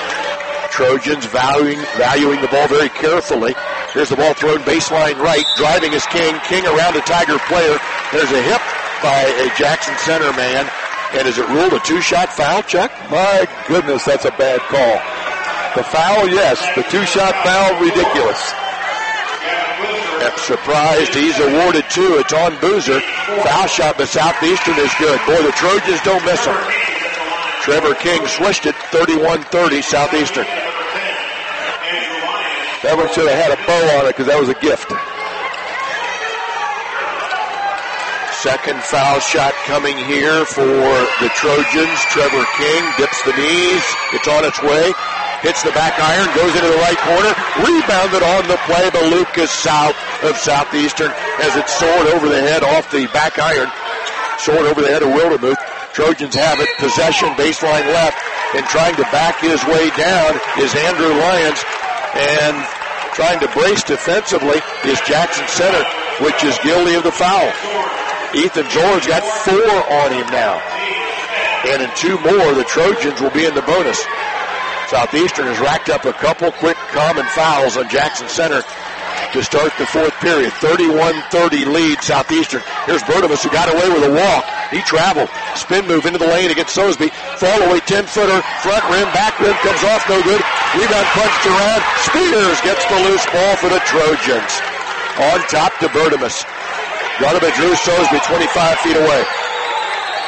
Trojans valuing, valuing the ball very carefully. Here's the ball thrown baseline right. Driving is King. King around a Tiger player. There's a hip by a Jackson Center man. And is it ruled a two-shot foul, Chuck? My goodness, that's a bad call. The foul, yes. The two-shot foul, ridiculous. I'm surprised he's awarded two. It's on Boozer. Foul shot by Southeastern is good. Boy, the Trojans don't miss him. Trevor King swished it, thirty-one thirty Southeastern. That one should have had a bow on it because that was a gift. Second foul shot coming here for the Trojans. Trevor King dips the knees. It's on its way. Hits the back iron. Goes into the right corner. Rebounded on the play by Lucas South of Southeastern as it soared over the head off the back iron. Soared over the head of Wildermuth. Trojans have it. Possession, baseline left. And trying to back his way down is Andrew Lyons. And trying to brace defensively is Jackson Center, which is guilty of the foul. Ethan Zorn's got four on him now. And in two more, the Trojans will be in the bonus. Southeastern has racked up a couple quick common fouls on Jackson Center to start the fourth period. thirty-one thirty lead Southeastern. Here's Bertimus who got away with a walk. He traveled. Spin move into the lane against Sosby. Fall away ten-footer. Front rim, back rim comes off, no good. Rebound punched around. Spears gets the loose ball for the Trojans. On top to Bertimus. Got him at Drew Sosby, twenty-five feet away.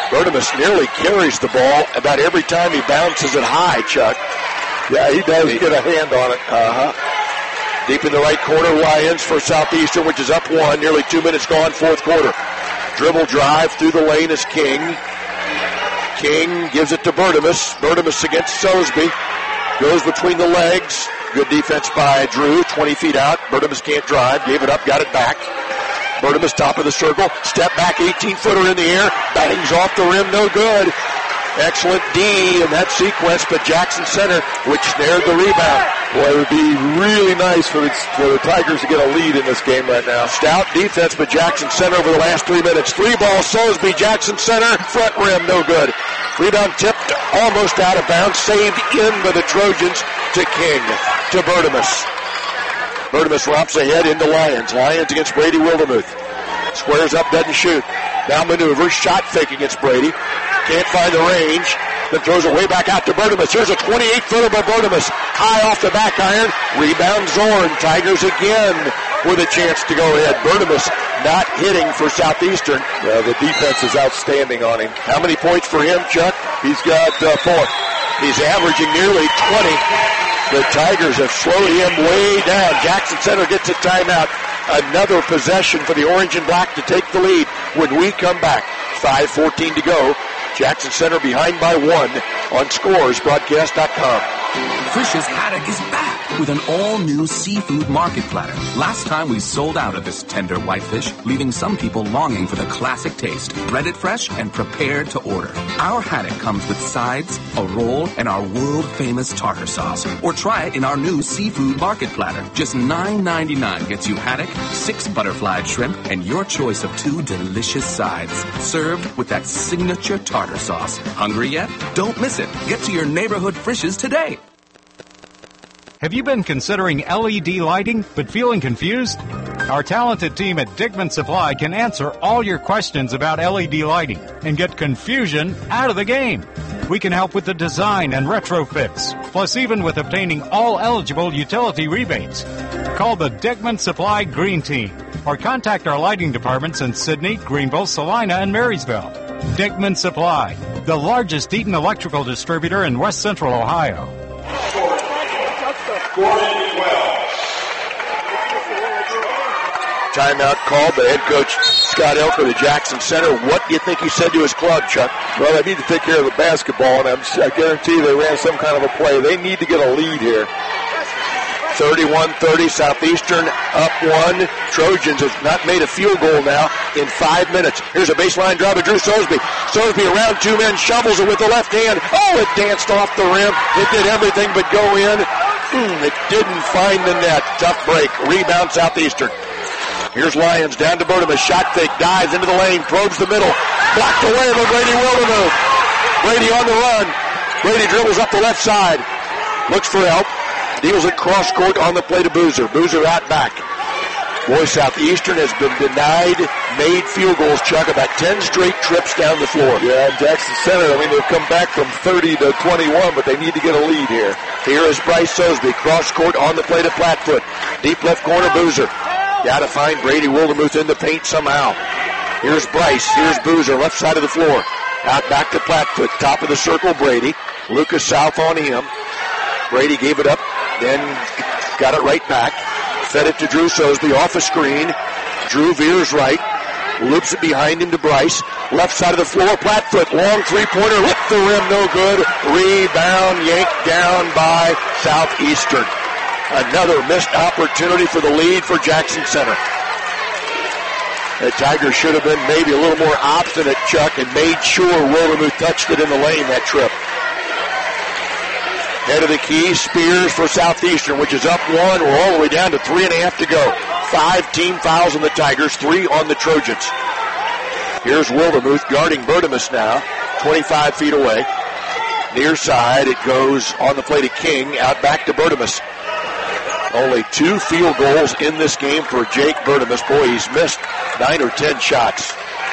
Bertimus nearly carries the ball about every time he bounces it high, Chuck. Yeah, he does he, get a hand on it. Uh-huh. Deep in the right corner, Lions for Southeastern, which is up one. Nearly two minutes gone, fourth quarter. Dribble drive through the lane is King. King gives it to Bertimus. Bertimus against Sosby. Goes between the legs. Good defense by Drew, twenty feet out. Bertimus can't drive. Gave it up, got it back. Bertimus top of the circle. Step back, eighteen-footer in the air. Bangs off the rim, no good. Excellent D in that sequence, but Jackson Center, which snared the rebound. Boy, it would be really nice for the, for the Tigers to get a lead in this game right now. Stout defense, but Jackson Center over the last three minutes. Three ball, Sosby, Jackson Center, front rim, no good. Rebound tipped, almost out of bounds, saved in by the Trojans to King, to Bertimus. Bertimus romps ahead into Lions. Lions against Brady Wildermuth. Squares up, doesn't shoot. Now maneuvers, shot fake against Brady. Can't find the range. Then throws it way back out to Bertimus. Here's a twenty-eight-footer by Bertimus. High off the back iron. Rebound Zorn. Tigers again with a chance to go ahead. Bertimus not hitting for Southeastern. Well, the defense is outstanding on him. How many points for him, Chuck? He's got uh, four. He's averaging nearly twenty. The Tigers have slowed him way down. Jackson Center gets a timeout. Another possession for the Orange and Black to take the lead when we come back. five fourteen to go. Jackson Center behind by one on scores broadcast dot com. Frisch's Haddock is back with an all-new seafood market platter. Last time we sold out of this tender whitefish, leaving some people longing for the classic taste, breaded fresh and prepared to order. Our haddock comes with sides, a roll, and our world-famous tartar sauce. Or try it in our new seafood market platter. Just nine ninety-nine gets you haddock, six butterflied shrimp, and your choice of two delicious sides. Served with that signature tartar sauce. Hungry yet? Don't miss it. Get to your neighborhood Frisch's today. Have you been considering L E D lighting but feeling confused? Our talented team at Dickman Supply can answer all your questions about L E D lighting and get confusion out of the game. We can help with the design and retrofits, plus even with obtaining all eligible utility rebates. Call the Dickman Supply Green Team or contact our lighting departments in Sydney, Greenville, Salina, and Marysville. Dickman Supply, the largest Eaton electrical distributor in West Central Ohio. Timeout called by head coach Scott Elk of the Jackson Center. What do you think he said to his club, Chuck? Well, they need to take care of the basketball, and I'm, I guarantee they ran some kind of a play. They need to get a lead here. thirty-one thirty, Southeastern up one. Trojans have not made a field goal now in five minutes. Here's a baseline drive of Drew Sosby. Sosby around two men, shovels it with the left hand. Oh, it danced off the rim. It did everything but go in. Mm, it didn't find the net. Tough break. Rebound Southeastern. Here's Lions down to Bertimus. Shot fake, dives into the lane, probes the middle. Blocked away by Brady Wildermuth. Brady on the run. Brady dribbles up the left side. Looks for help. Deals it cross court on the play to Boozer. Boozer out back. Boy, Southeastern has been denied made field goals, Chuck, about ten straight trips down the floor. Yeah, and Jackson Center, I mean, they've come back from thirty to twenty-one, but they need to get a lead here. Here is Bryce Sosby. Cross court on the play to Flatfoot. Deep left corner, Boozer. Got to find Brady Wildermuth in the paint somehow. Here's Bryce. Here's Boozer, left side of the floor. Out back to Flatfoot. Top of the circle, Brady. Lucas South on him. Brady gave it up, then got it right back. Fed it to Drew Sosby off a screen. Drew veers right. Loops it behind him to Bryce. Left side of the floor, Flatfoot. Long three-pointer. Hit the rim, no good. Rebound yanked down by Southeastern. Another missed opportunity for the lead for Jackson Center. The Tigers should have been maybe a little more obstinate, Chuck, and made sure Wildermuth touched it in the lane that trip. Head of the key, Spears for Southeastern, which is up one. We're all the way down to three and a half to go. Five team fouls on the Tigers, three on the Trojans. Here's Wildermuth guarding Bertimus now, twenty-five feet away. Near side, it goes on the play to King, out back to Bertimus. Only two field goals in this game for Jake Bertimus. Boy, he's missed nine or ten shots.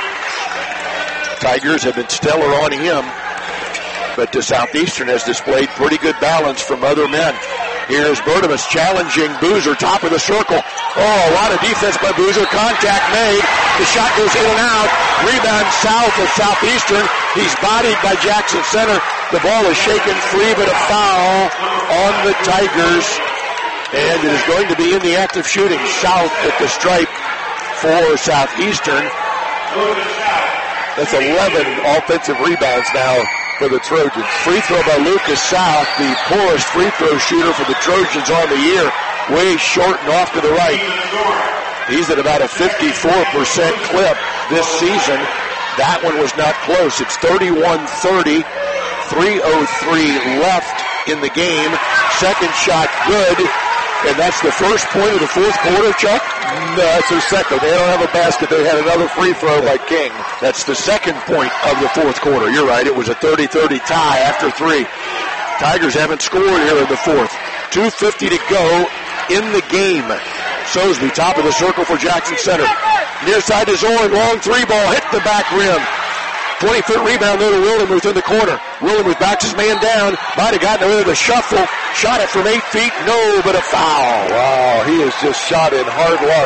Tigers have been stellar on him, but the Southeastern has displayed pretty good balance from other men. Here's Bertimus challenging Boozer, top of the circle. Oh, a lot of defense by Boozer. Contact made. The shot goes in and out. Rebound south of Southeastern. He's bodied by Jackson Center. The ball is shaken free, but a foul on the Tigers. And it is going to be in the act of shooting south at the stripe for Southeastern. That's eleven offensive rebounds now for the Trojans. Free throw by Lucas South, the poorest free throw shooter for the Trojans on the year. Way short and off to the right. He's at about a fifty-four percent clip this season. That one was not close. It's thirty-one thirty. three oh three left in the game. Second shot good. And that's the first point of the fourth quarter, Chuck? No, that's their second. They don't have a basket. They had another free throw by King. That's the second point of the fourth quarter. You're right. It was a thirty thirty tie after three. Tigers haven't scored here in the fourth. two fifty to go in the game. Sosby, top of the circle for Jackson Center. Near side to Zorn. Long three ball. Hit the back rim. twenty-foot rebound there to Wildermuth in the corner. Wildermuth backs his man down. Might have gotten away with a shuffle. Shot it from eight feet. No, but a foul. Wow, he has just shot in hard luck.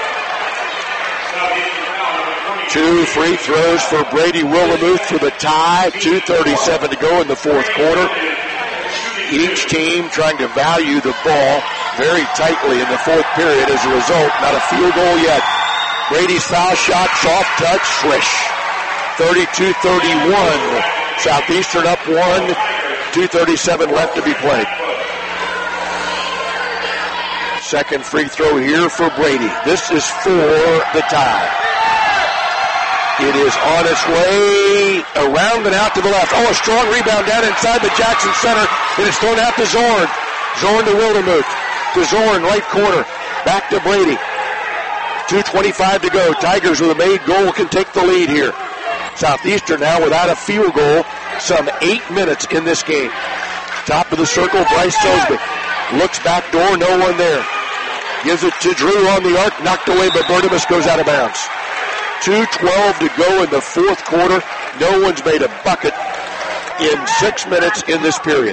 Two free throws for Brady Wildermuth for the tie. two thirty-seven to go in the fourth quarter. Each team trying to value the ball very tightly in the fourth period. As a result, not a field goal yet. Brady's foul shot, soft touch, swish. thirty-two thirty-one. Southeastern up one. two thirty-seven left to be played. Second free throw here for Brady. This is for the tie. It is on its way around and out to the left. Oh, a strong rebound down inside the Jackson Center. It is thrown out to Zorn. Zorn to Wildermuth. To Zorn, right corner. Back to Brady. two twenty-five to go. Tigers with a made goal can take the lead here. Southeastern now without a field goal. Some eight minutes in this game. Top of the circle, Bryce Sosby. Looks back door, no one there. Gives it to Drew on the arc. Knocked away, but Bertimus goes out of bounds. two twelve to go in the fourth quarter. No one's made a bucket in six minutes in this period.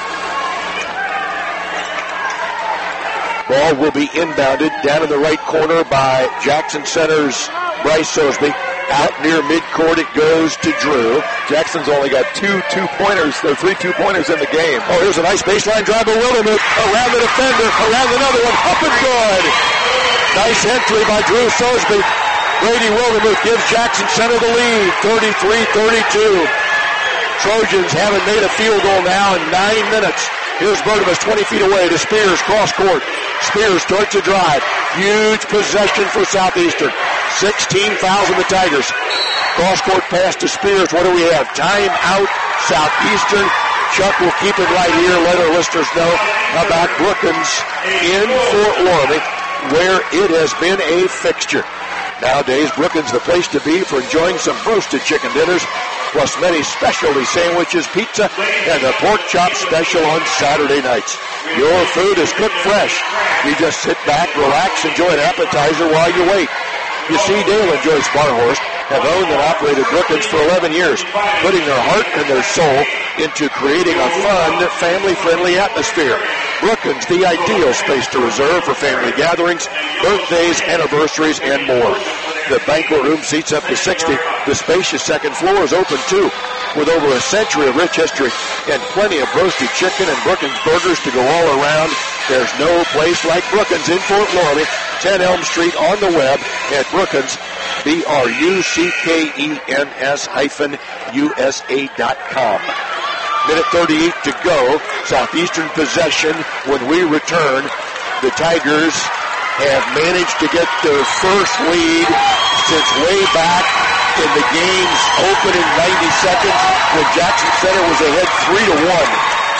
Ball will be inbounded down in the right corner by Jackson Center's Bryce Sosby. Out near midcourt it goes to Drew. Jackson's only got two two-pointers, or three two-pointers in the game. Oh, here's a nice baseline drive by Wildermuth. Around the defender, around another one, up and good. Nice entry by Drew Sosby. Brady Wildermuth gives Jackson Center the lead, thirty-three thirty-two. Trojans haven't made a field goal now in nine minutes. Here's Bertimus twenty feet away to Spears, cross court. Spears starts a drive. Huge possession for Southeastern. sixteen fouls on the Tigers. Cross court pass to Spears. What do we have? Time out, Southeastern. Chuck will keep it right here. Let our listeners know about Brookins in Fort Lauderdale, where it has been a fixture. Nowadays, Brookins the place to be for enjoying some roasted chicken dinners, plus many specialty sandwiches, pizza, and the pork chop special on Saturday nights. Your food is cooked fresh. You just sit back, relax, enjoy an appetizer while you wait. You see, Dale and Joyce Barhorst have owned and operated Brookins for eleven years, putting their heart and their soul into creating a fun, family-friendly atmosphere. Brookins, the ideal space to reserve for family gatherings, birthdays, anniversaries, and more. The banquet room seats up to sixty. The spacious second floor is open, too, with over a century of rich history and plenty of roasted chicken and Brookins burgers to go all around. There's no place like Brookins in Fort Lauderdale, ten Elm Street, on the web at Brookins, B R U C K E N S hyphen U S A dot com. Minute thirty-eight to go. Southeastern possession when we return. The Tigers have managed to get their first lead since way back in the game's opening ninety seconds when Jackson Center was ahead three to one.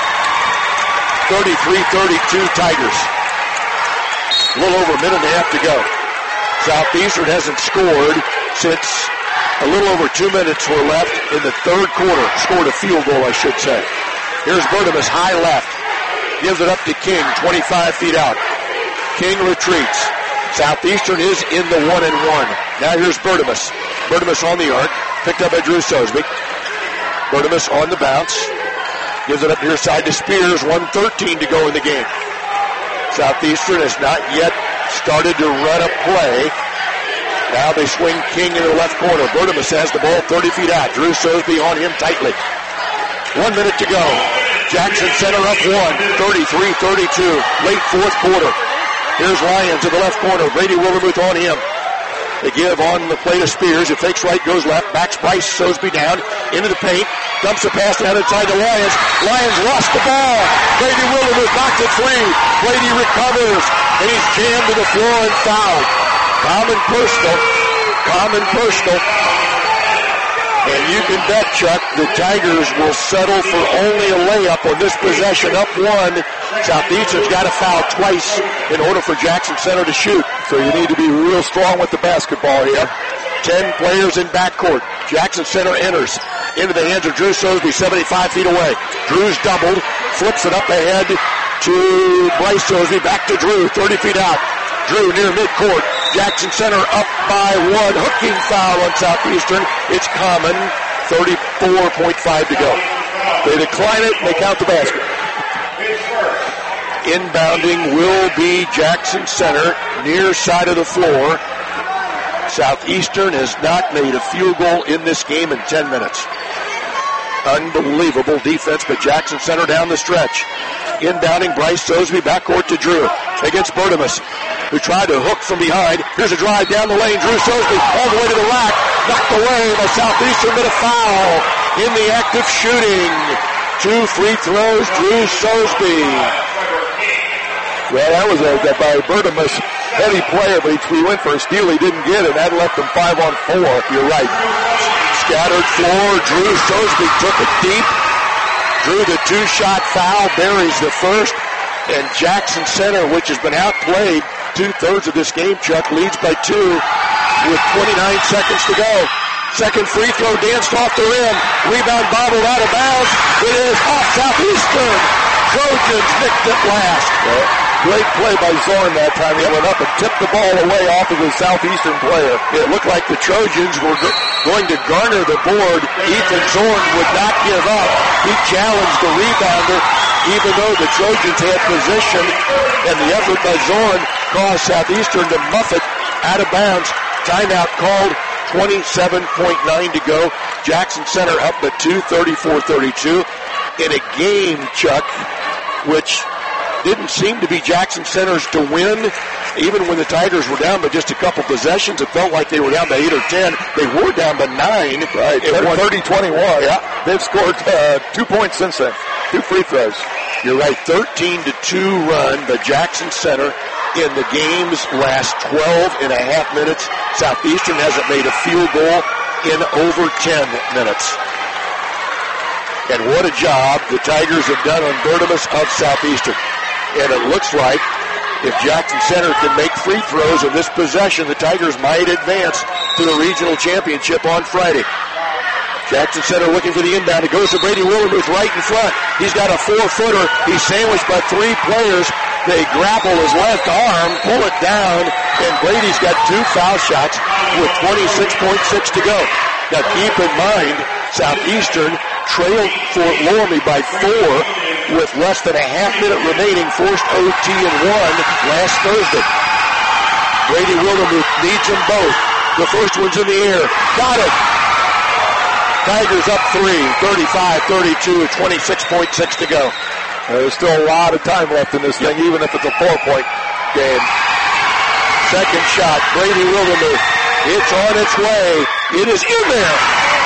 thirty-three thirty-two Tigers. A little over a minute and a half to go. Southeastern hasn't scored since a little over two minutes were left in the third quarter. Scored a field goal, I should say. Here's Bertimus, high left. Gives it up to King, twenty-five feet out. King retreats. Southeastern is in the one and one. Now here's Bertimus. Bertimus on the arc. Picked up by Drew Sosby. Bertimus on the bounce. Gives it up near side to Spears. one thirteen to go in the game. Southeastern has not yet started to run a play. Now they swing King in the left corner. Bertimus has the ball thirty feet out. Drew Sosby on him tightly. One minute to go. Jackson Center up one, thirty-three thirty-two. Late fourth quarter. Here's Lyons in the left corner. Brady Wildermuth on him. They give on the play to Spears. It fakes right, goes left. Backs Bryce Sosby down into the paint. Dumps a pass down inside to Lyons. Lyons lost the ball. Brady Wildermuth knocked it free. Brady recovers. And he's jammed to the floor and fouled. Common personal. Common personal. And you can bet, Chuck, the Tigers will settle for only a layup on this possession. Up one. Southeastern's got to foul twice in order for Jackson Center to shoot. So you need to be real strong with the basketball here. Yep. Ten players in backcourt. Jackson Center enters into the hands of Drew Sosby, seventy-five feet away. Drew's doubled, flips it up ahead to Bryce Sosby. Back to Drew, thirty feet out. Drew near midcourt. Jackson Center up by one. Hooking foul on Southeastern. It's common. thirty-four point five to go. They decline it and they count the basket. Inbounding will be Jackson Center, near side of the floor. Southeastern has not made a field goal in this game in ten minutes. Unbelievable defense, but Jackson Center down the stretch. Inbounding Bryce Sosby, backcourt to Drew against Bertimus, who tried to hook from behind. Here's a drive down the lane. Drew Sosby all the way to the rack. Knocked away by Southeastern, but a foul in the act of shooting. Two free throws, Drew Sosby. Well, that was a, that by Bertimus, heavy player, but he went for a steal. He didn't get it. That left him five on four. You're right. Scattered floor. Drew Sosby took it deep. Drew the two-shot foul, buries the first. And Jackson Center, which has been outplayed two-thirds of this game, Chuck, leads by two with twenty-nine seconds to go. Second free throw danced off the rim. Rebound bobbled out of bounds. It is off Southeastern. Trojans nicked it last. Well, great play by Zorn that time. He went up and tipped the ball away off of his Southeastern player. It looked like the Trojans were go- going to garner the board. Ethan Zorn would not give up. He challenged the rebounder, even though the Trojans had position, and the effort by Zorn caused Southeastern to muff it out of bounds. Timeout called. twenty-seven point nine to go. Jackson Center up at two, thirty-four thirty-two. In a game, Chuck, which didn't seem to be Jackson Center's to win. Even when the Tigers were down by just a couple possessions, it felt like they were down by eight or ten. They were down by nine. Right, thirty twenty-one. Yeah. They've scored uh, two points since then. Two free throws. You're right, thirteen to two run by Jackson Center in the game's last twelve and a half minutes. Southeastern hasn't made a field goal in over ten minutes. And what a job the Tigers have done on Bertimus of Southeastern. And it looks like if Jackson Center can make free throws in this possession, the Tigers might advance to the regional championship on Friday. Jackson Center looking for the inbound. It goes to Brady Wildermuth right in front. He's got a four-footer. He's sandwiched by three players. They grapple his left arm, pull it down, and Brady's got two foul shots with twenty-six point six to go. Now keep in mind, Southeastern trailed Fort Loramie by four with less than a half minute remaining, forced O T and one last Thursday. Brady Wildermuth needs them both. The first one's in the air. Got it. Tigers up three, thirty-five thirty-two, twenty-six point six to go. There's still a lot of time left in this thing, even if it's a four-point game. Second shot, Brady Wildermuth. It's on its way. It is in there.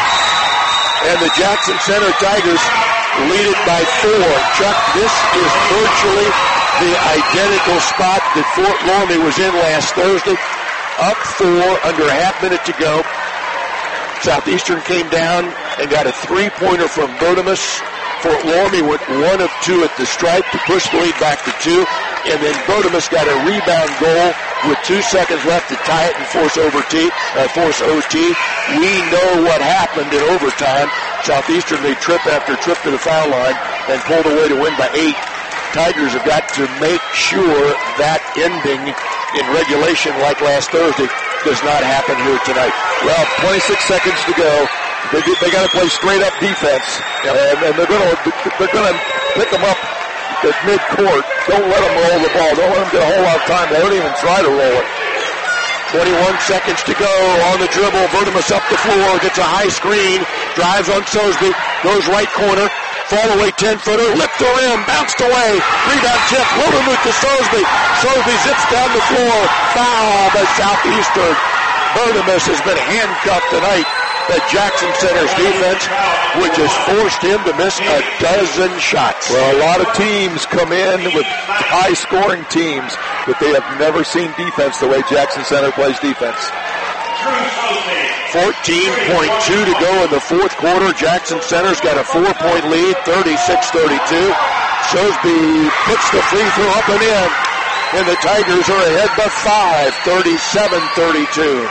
And the Jackson Center Tigers lead it by four. Chuck, this is virtually the identical spot that Fort Loramie was in last Thursday. Up four, under a half minute to go. Southeastern came down and got a three-pointer from Bertimus. Fort Loramie went one of two at the stripe to push the lead back to two. And then Bertimus got a rebound goal with two seconds left to tie it and force over T, uh, force O T. We know what happened in overtime. Southeastern made trip after trip to the foul line and pulled away to win by eight. Tigers have got to make sure that ending in regulation like last Thursday does not happen here tonight. Well, twenty-six seconds to go. They, they got to play straight up defense, yep. and, and they're going to they're going to pick them up at mid court. Don't let them roll the ball. Don't let them get a whole lot of time. They don't even try to roll it. twenty-one seconds to go on the dribble. Vertimus up the floor, gets a high screen, drives on Sosby, goes right corner, fall away ten-footer, lift the rim, bounced away, rebound tip, Wildermuth to Sosby. Sosby zips down the floor, foul by Southeastern. Vertimus has been handcuffed tonight at Jackson Center's defense, which has forced him to miss a dozen shots. Well, a lot of teams come in with high-scoring teams, but they have never seen defense the way Jackson Center plays defense. fourteen point two to go in the fourth quarter. Jackson Center's got a four-point lead, thirty-six thirty-two. Sosby puts the free throw up and in, and the Tigers are ahead by five, thirty-seven thirty-two.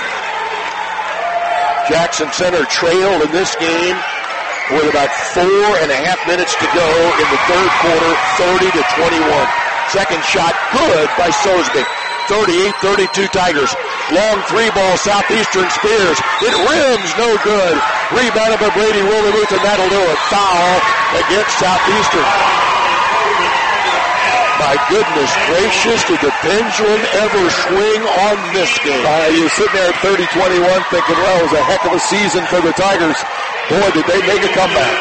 Jackson Center trailed in this game with about four and a half minutes to go in the third quarter, thirty to twenty-one. Second shot good by Sosby. thirty-eight thirty-two Tigers. Long three ball, Southeastern Spears. It rims, no good. Rebounded by Brady Wildermuth, and that'll do it. Foul against Southeastern. My goodness gracious, did the pendulum ever swing on this game? Uh, you're sitting there at thirty twenty-one thinking, well, it was a heck of a season for the Tigers. Boy, did they make a comeback.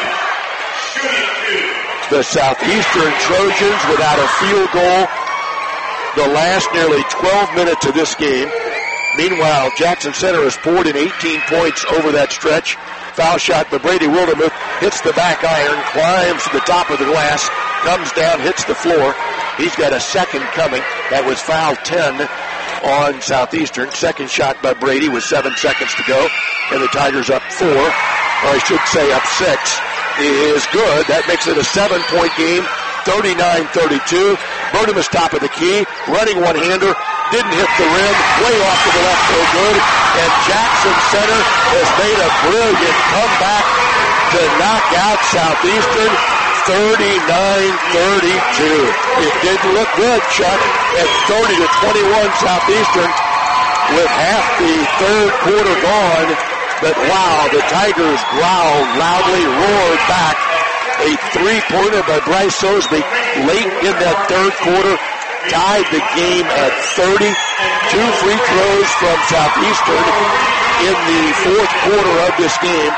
The Southeastern Trojans without a field goal the last nearly twelve minutes of this game. Meanwhile, Jackson Center has poured in eighteen points over that stretch. Foul shot by Brady Wildermuth, hits the back iron, climbs to the top of the glass, comes down, hits the floor. He's got a second coming. That was foul ten on Southeastern. Second shot by Brady with seven seconds to go, and the Tigers up four, or I should say up six, is good. That makes it a seven-point game, thirty-nine thirty-two. Vertimus top of the key, running one-hander, didn't hit the rim, way off to the left, no good. And Jackson Center has made a brilliant comeback to knock out Southeastern, thirty-nine thirty-two. It didn't look good, Chuck, at thirty to twenty-one Southeastern with half the third quarter gone. But wow, the Tigers growled loudly, roared back. A three-pointer by Bryce Sosby late in that third quarter tied the game at thirty. Two free throws from Southeastern in the fourth quarter of this game.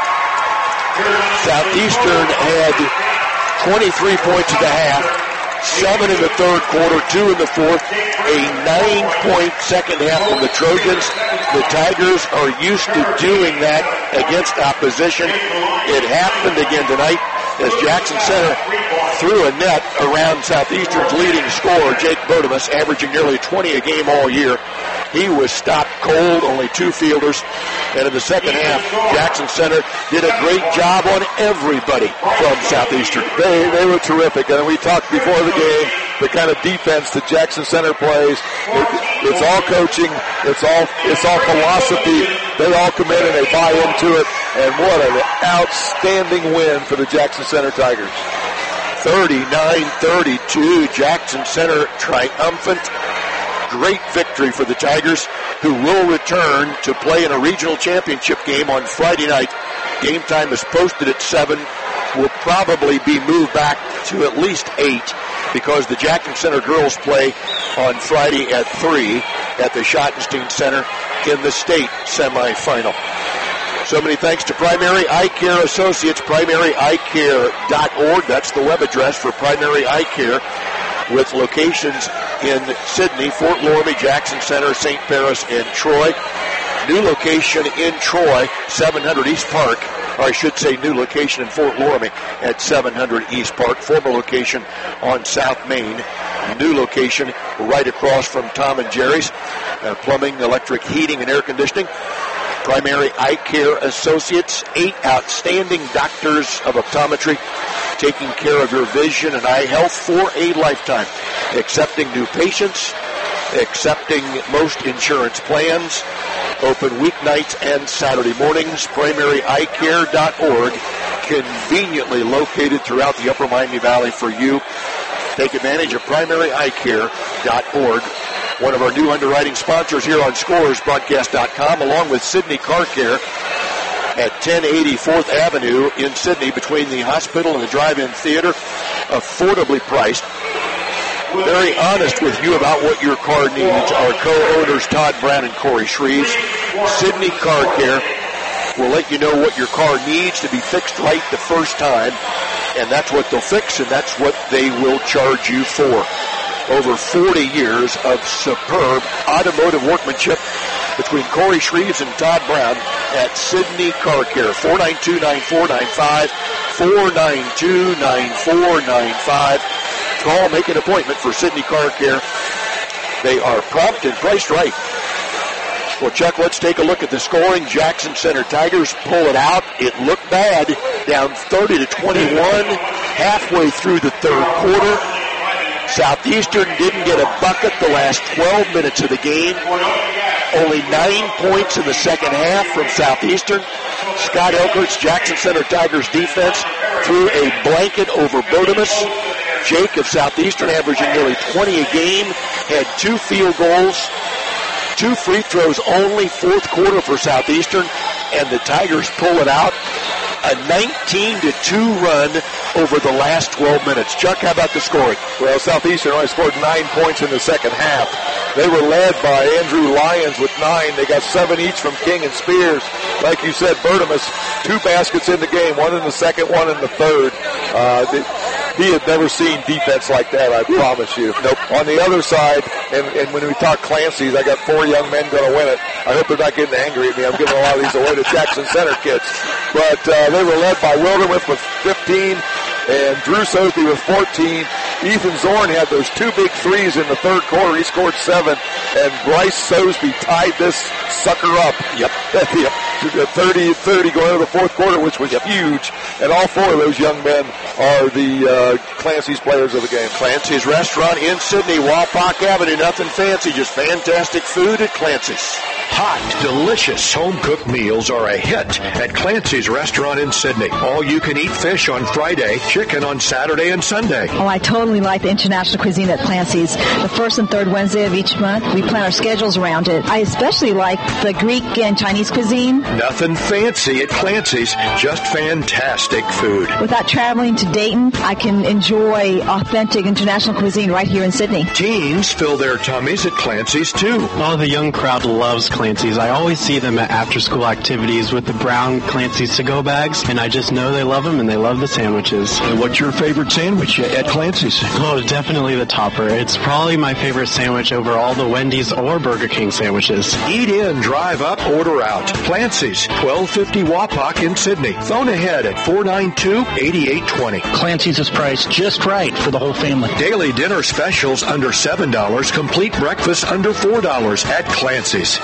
Southeastern had twenty-three points at the half, seven in the third quarter, two in the fourth, a nine-point second half from the Trojans. The Tigers are used to doing that against opposition. It happened again tonight as Jackson Center threw a net around Southeastern's leading scorer, Jake Vertimus, averaging nearly twenty a game all year. He was stopped cold, only two fielders. And in the second half, Jackson Center did a great job on everybody from Southeastern. They, they were terrific. And we talked before the game, the kind of defense that Jackson Center plays. It, it's all coaching. It's all, it's all philosophy. They all come in and they buy into it. And what an outstanding win for the Jackson Center Tigers. thirty-nine thirty-two, Jackson Center triumphant. Great victory for the Tigers, who will return to play in a regional championship game on Friday night. Game time is posted at seven. Will probably be moved back to at least eight because the Jackson Center girls play on Friday at three at the Schottenstein Center in the state semifinal. So many thanks to Primary Eye Care Associates, primary eye care dot org. That's the web address for Primary Eye Care, with locations in Sydney, Fort Loramie, Jackson Center, Saint Paris, and Troy. New location in Troy, seven hundred East Park, or I should say new location in Fort Loramie at seven hundred East Park. Former location on South Main. New location right across from Tom and Jerry's. Uh, plumbing, electric, heating, and air conditioning. Primary Eye Care Associates, eight outstanding doctors of optometry taking care of your vision and eye health for a lifetime. Accepting new patients, accepting most insurance plans, open weeknights and Saturday mornings. primary eye care dot org, conveniently located throughout the Upper Miami Valley for you. Take advantage of primary eye care dot org. One of our new underwriting sponsors here on Scores Broadcast dot com, along with Sydney Car Care at ten eighty fourth Avenue in Sydney, between the hospital and the drive-in theater. Affordably priced. very honest with you about what your car needs. Our co-owners, Todd Brown and Corey Shreves. Sydney Car Care will let you know what your car needs to be fixed right the first time, and that's what they'll fix, and that's what they will charge you for. Over forty years of superb automotive workmanship between Corey Shreves and Todd Brown at Sydney Car Care. four nine two, nine four nine five, four nine two, nine four nine five. Call, make an appointment for Sydney Car Care. They are prompt and priced right. Well, Chuck, let's take a look at the scoring. Jackson Center Tigers pull it out. It looked bad, down thirty to twenty-one, halfway through the third quarter. Southeastern didn't get a bucket the last twelve minutes of the game. Only nine points in the second half from Southeastern. Scott Elkert's Jackson Center Tigers defense threw a blanket over Bodemus. Jake of Southeastern, averaging nearly twenty a game, had two field goals, two free throws only, fourth quarter for Southeastern, and the Tigers pull it out. A nineteen to two run over the last twelve minutes. Chuck, how about the scoring? Well, Southeastern only scored nine points in the second half. They were led by Andrew Lyons with nine. They got seven each from King and Spears. Like you said, Bertimus, two baskets in the game, one in the second, one in the third. Uh, the, He had never seen defense like that, I promise you. Nope. On the other side, and, and when we talk Clancy's, I got four young men going to win it. I hope they're not getting angry at me. I'm giving a lot of these away to Jackson Center kids. But uh, they were led by Wildermuth with fifteen and Drew Sosby with fourteen. Ethan Zorn had those two big threes in the third quarter. He scored seven. And Bryce Sosby tied this sucker up. Yep. yep. thirty thirty going into the fourth quarter, which was yep. huge. And all four of those young men are the uh, Clancy's players of the game. Clancy's Restaurant in Sydney, Wapak Avenue. Nothing fancy, just fantastic food at Clancy's. Hot, delicious home-cooked meals are a hit at Clancy's Restaurant in Sydney. All-you-can-eat fish on Friday, chicken on Saturday and Sunday. Oh, I totally like the international cuisine at Clancy's. The first and third Wednesday of each month, we plan our schedules around it. I especially like the Greek and Chinese cuisine. Nothing fancy at Clancy's, just fantastic food. Without traveling to Dayton, I can enjoy authentic international cuisine right here in Sydney. Teens fill their tummies at Clancy's, too. Oh, the young crowd loves Clancy's. I always see them at after-school activities with the brown Clancy's to-go bags, and I just know they love them and they love the sandwiches. And what's your favorite sandwich at Clancy's? Oh, definitely the topper. It's probably my favorite sandwich over all the Wendy's or Burger King sandwiches. Eat in, drive up, order out. Clancy's, twelve fifty Wapak in Sydney. Phone ahead at four nine two, eight eight two zero. Clancy's is priced just right for the whole family. Daily dinner specials under seven dollars. Complete breakfast under four dollars at Clancy's.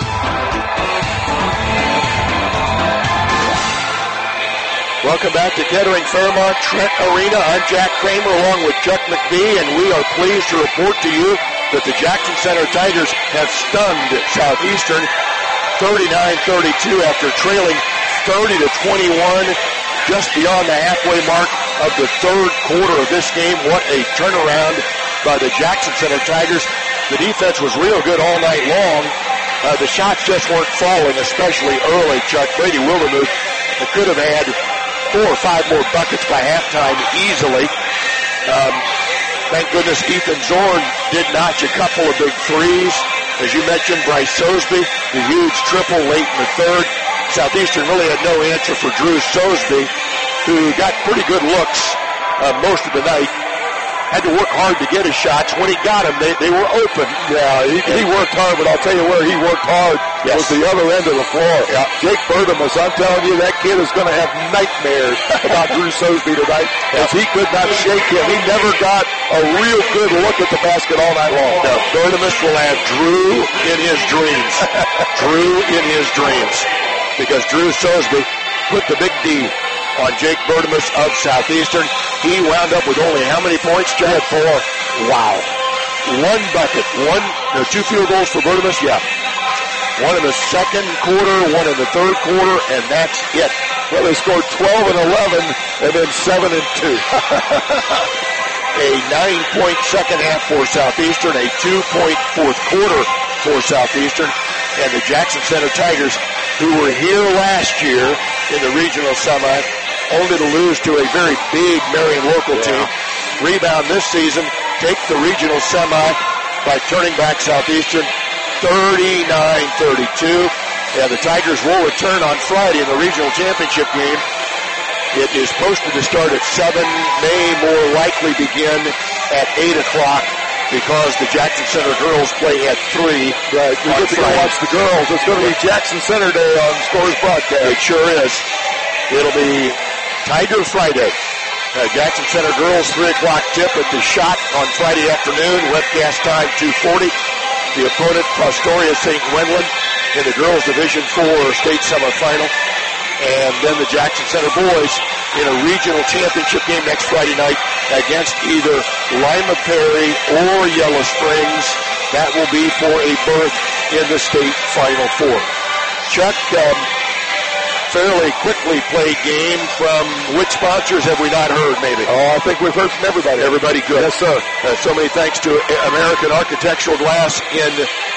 Welcome back to Kettering Fairmont Trent Arena. I'm Jack Kramer along with Chuck McBee, and we are pleased to report to you that the Jackson Center Tigers have stunned Southeastern thirty-nine thirty-two after trailing thirty to twenty-one just beyond the halfway mark of the third quarter of this game. What a turnaround by the Jackson Center Tigers. The defense was real good all night long. Uh, the shots just weren't falling, especially early, Chuck. Brady Wildermuth could have had four or five more buckets by halftime easily. Um, thank goodness Ethan Zorn did notch a couple of big threes. As you mentioned, Bryce Sosby, the huge triple late in the third. Southeastern really had no answer for Drew Sosby, who got pretty good looks uh, most of the night. Had to work hard to get his shots. When he got them, they, they were open. Yeah, he, he worked hard, but I'll tell you where he worked hard yes. was the other end of the floor. Yeah. Jake Bertimus, I'm telling you, that kid is going to have nightmares about Drew Sosby tonight, as he could not shake him. He never got a real good look at the basket all night long. No, Bertimus will have Drew in his dreams. Drew in his dreams. Because Drew Sosby put the big D on Jake Bertimus of Southeastern. He wound up with only how many points, Jack? Four. Wow. One bucket. One, no, two field goals for Bertimus, yeah. One in the second quarter, one in the third quarter, and that's it. Well, they scored twelve and eleven, and then seven and two. A nine-point second half for Southeastern, a two-point fourth quarter for Southeastern, and the Jackson Center Tigers, who were here last year in the regional semi, only to lose to a very big Marion local yeah. team. Rebound this season take the regional semi by turning back Southeastern thirty-nine thirty-two. Yeah, the Tigers will return on Friday in the regional championship game. It is posted to start at seven, may more likely begin at eight o'clock because the Jackson Center girls play at three. Right, we get to go watch the girls. It's going to be Jackson Center Day on Scores Broadcast. It sure is. It'll be Tiger Friday. Uh, Jackson Center girls, three o'clock tip at the Shot on Friday afternoon. Webcast time two forty. The opponent, Fostoria Saint Wendland, in the girls' Division four state semifinal. And then the Jackson Center boys in a regional championship game next Friday night against either Lima Perry or Yellow Springs. That will be for a berth in the state Final Four. Chuck, um, fairly quickly played game. From which sponsors have we not heard, maybe? Oh, I think we've heard from everybody. Everybody good. Yes, sir. Uh, so many thanks to American Architectural Glass in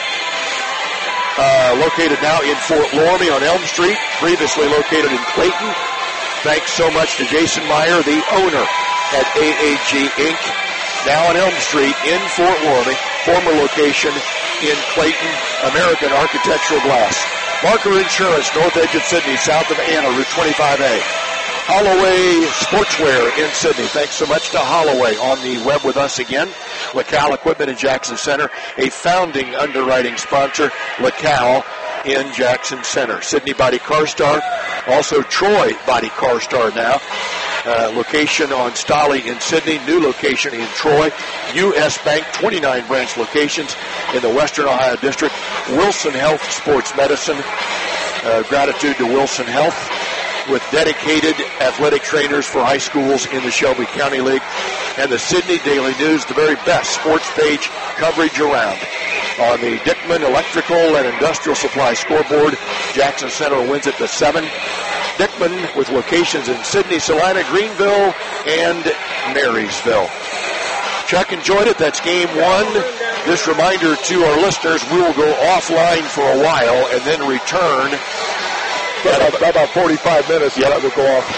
uh, located now in Fort Loramie on Elm Street, previously located in Clayton. Thanks so much to Jason Meyer, the owner at A A G Incorporated, now on Elm Street in Fort Loramie, former location in Clayton. American Architectural Glass. Barker Insurance, north edge of Sydney, south of Anna, Route twenty-five A. Holloway Sportswear in Sydney. Thanks so much to Holloway on the web with us again. LaCal Equipment in Jackson Center, a founding underwriting sponsor. LaCal in Jackson Center. Sydney Body Car Star, also Troy Body Car Star now. Uh, location on Stolly in Sydney, new location in Troy. U S Bank, twenty-nine branch locations in the Western Ohio District. Wilson Health Sports Medicine. Uh, gratitude to Wilson Health, with dedicated athletic trainers for high schools in the Shelby County League. And the Sydney Daily News, the very best sports page coverage around. On the Dickman Electrical and Industrial Supply scoreboard, Jackson Center wins it to seven. Dickman with locations in Sydney, Salina, Greenville, and Marysville. Chuck enjoyed it. That's game one. This reminder to our listeners, we will go offline for a while and then return. About, about forty-five minutes, yeah, that will go off.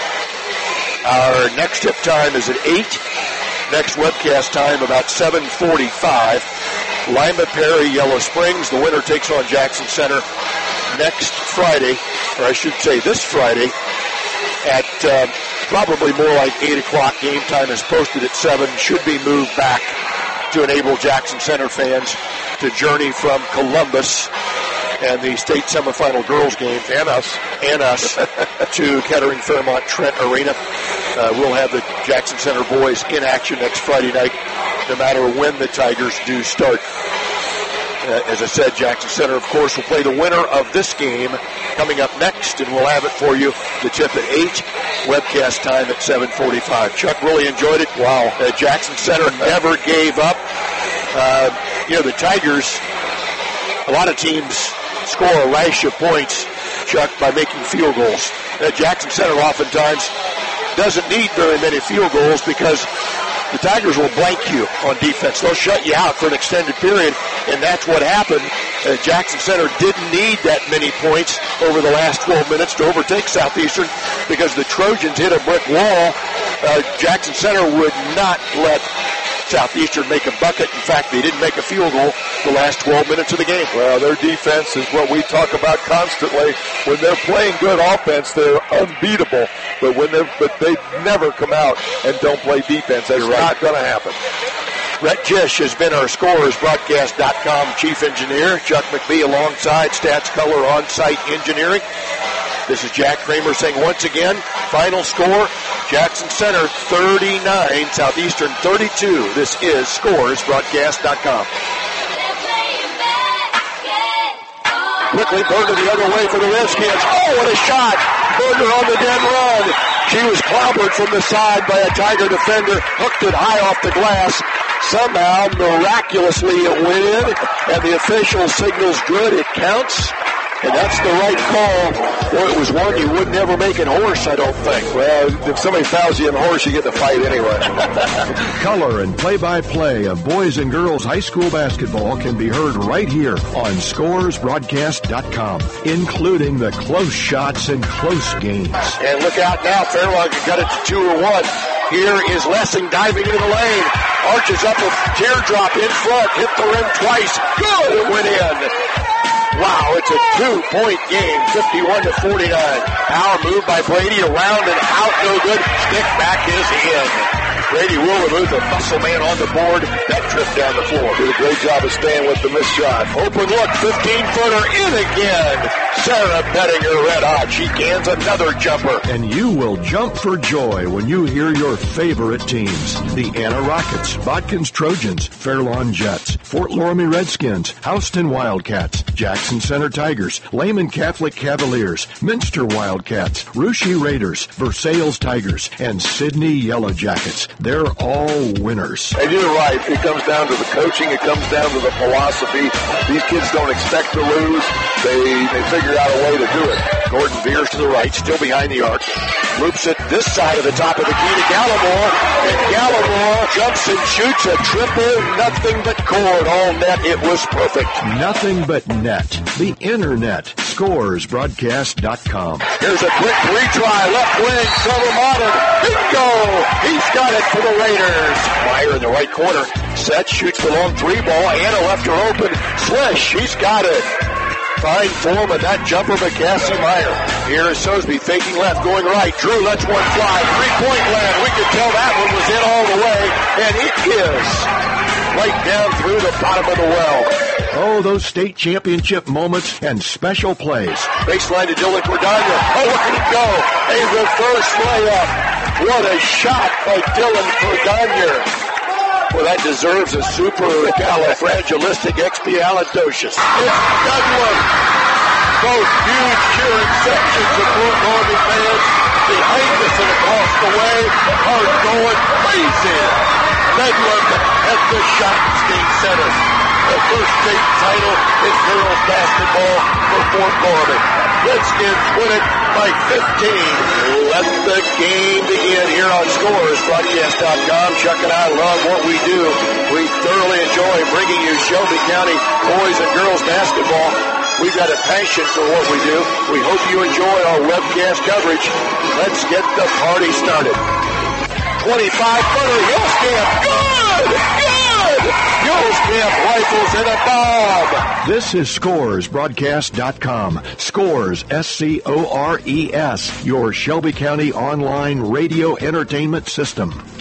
Our next tip time is at eight. Next webcast time about seven forty-five. Lima Perry, Yellow Springs. The winner takes on Jackson Center next Friday, or I should say this Friday, at uh, probably more like eight o'clock. Game time is posted at seven. Should be moved back to enable Jackson Center fans to journey from Columbus and the state semifinal girls game, and us, and us, to Kettering Fairmont Trent Arena. Uh, we'll have the Jackson Center boys in action next Friday night, no matter when the Tigers do start. Uh, as I said, Jackson Center, of course, will play the winner of this game coming up next, and we'll have it for you, the tip at eight, webcast time at seven forty-five. Chuck really enjoyed it. Wow. Uh, Jackson Center never gave up. Uh, you know, the Tigers, a lot of teams score a rash of points, Chuck, by making field goals. Uh, Jackson Center oftentimes doesn't need very many field goals because the Tigers will blank you on defense. They'll shut you out for an extended period, and that's what happened. Uh, Jackson Center didn't need that many points over the last twelve minutes to overtake Southeastern because the Trojans hit a brick wall. Uh, Jackson Center would not let Southeastern make a bucket. In fact, they didn't make a field goal the last twelve minutes of the game. Well, their defense is what we talk about constantly. When they're playing good offense, they're unbeatable. But when they but they never come out and don't play defense. That's right. Not going to happen. Rhett Jish has been our Scores Broadcast dot com chief engineer. Chuck McBee alongside Stats Color On-Site Engineering. This is Jack Kramer saying once again, final score, Jackson Center thirty-nine, Southeastern thirty-two. This is Scores Broadcast dot com. Quickly, Berger the other way for the Redskins. Oh, what a shot! Berger on the dead run. She was clobbered from the side by a Tiger defender, hooked it high off the glass. Somehow, miraculously, it went in, and the official signals good. It counts. And that's the right call. Boy, it was one you would never make in horse, I don't think. Well, if somebody fouls you in horse, you get to fight anyway. Color and play-by-play of boys and girls high school basketball can be heard right here on Scores Broadcast dot com, including the close shots and close games. And look out now, Fairlawn got it to two or one. Here is Lessing diving into the lane. Arches up a teardrop in front. Hit the rim twice. Good. It went in. Wow, it's a two-point game, fifty-one to forty-nine. Power move by Brady, around and out, no good. Stick back is in. Brady Wildermuth, a muscle man on the board. That trip down the floor. Did a great job of staying with the missed shot. Open look, fifteen-footer in again. Sarah Bettinger red hot. She cans another jumper. And you will jump for joy when you hear your favorite teams. The Anna Rockets, Bodkins Trojans, Fairlawn Jets, Fort Loramie Redskins, Houston Wildcats, Jackson Center Tigers, Lehman Catholic Cavaliers, Minster Wildcats, Russia Raiders, Versailles Tigers, and Sydney Yellow Jackets. They're all winners. And you're right. It comes down to the coaching. It comes down to the philosophy. These kids don't expect to lose. They they figure out a way to do it. Gordon veers to the right, still behind the arc. Loops it this side of the top of the key to Gallimore. And Gallimore jumps and shoots a triple. Nothing but cord. All net. It was perfect. Nothing but net. The internet. Scores Broadcast dot com. Here's a quick retry. Left wing. Trevor Modern. Bingo! He's got it for the Raiders. Meyer in the right corner. Set. Shoots the long three ball. Anna left her open. Slish. He's got it. Fine form of that jumper by Cassie Meyer. Here is Sosby faking left, going right. Drew lets one fly. Three-point land. We could tell that one was in all the way. And it is right down through the bottom of the well. Oh, those state championship moments and special plays. Baseline to Dylan Cordaglia. Oh, where did it go? A reverse layup. What a shot by Dylan Cordaglia. Well, that deserves a supercalifragilisticexpialidocious. It's Douglas. Both huge cheering sections of Fort Loramie fans behind us and across the way are going crazy. Medland at the Schottenstein Center. The first state title in girls basketball for Fort Loramie. Redskins win it by fifteen. Let the game begin here on Scores Broadcast dot com. Chuck and I love what we do. We thoroughly enjoy bringing you Shelby County boys and girls basketball. We've got a passion for what we do. We hope you enjoy our webcast coverage. Let's get the party started. twenty-five footer, Hillscamp. Good! Good! Hillscamp rifles in a bomb. This is Scores Broadcast dot com. Scores, S C O R E S, your Shelby County online radio entertainment system.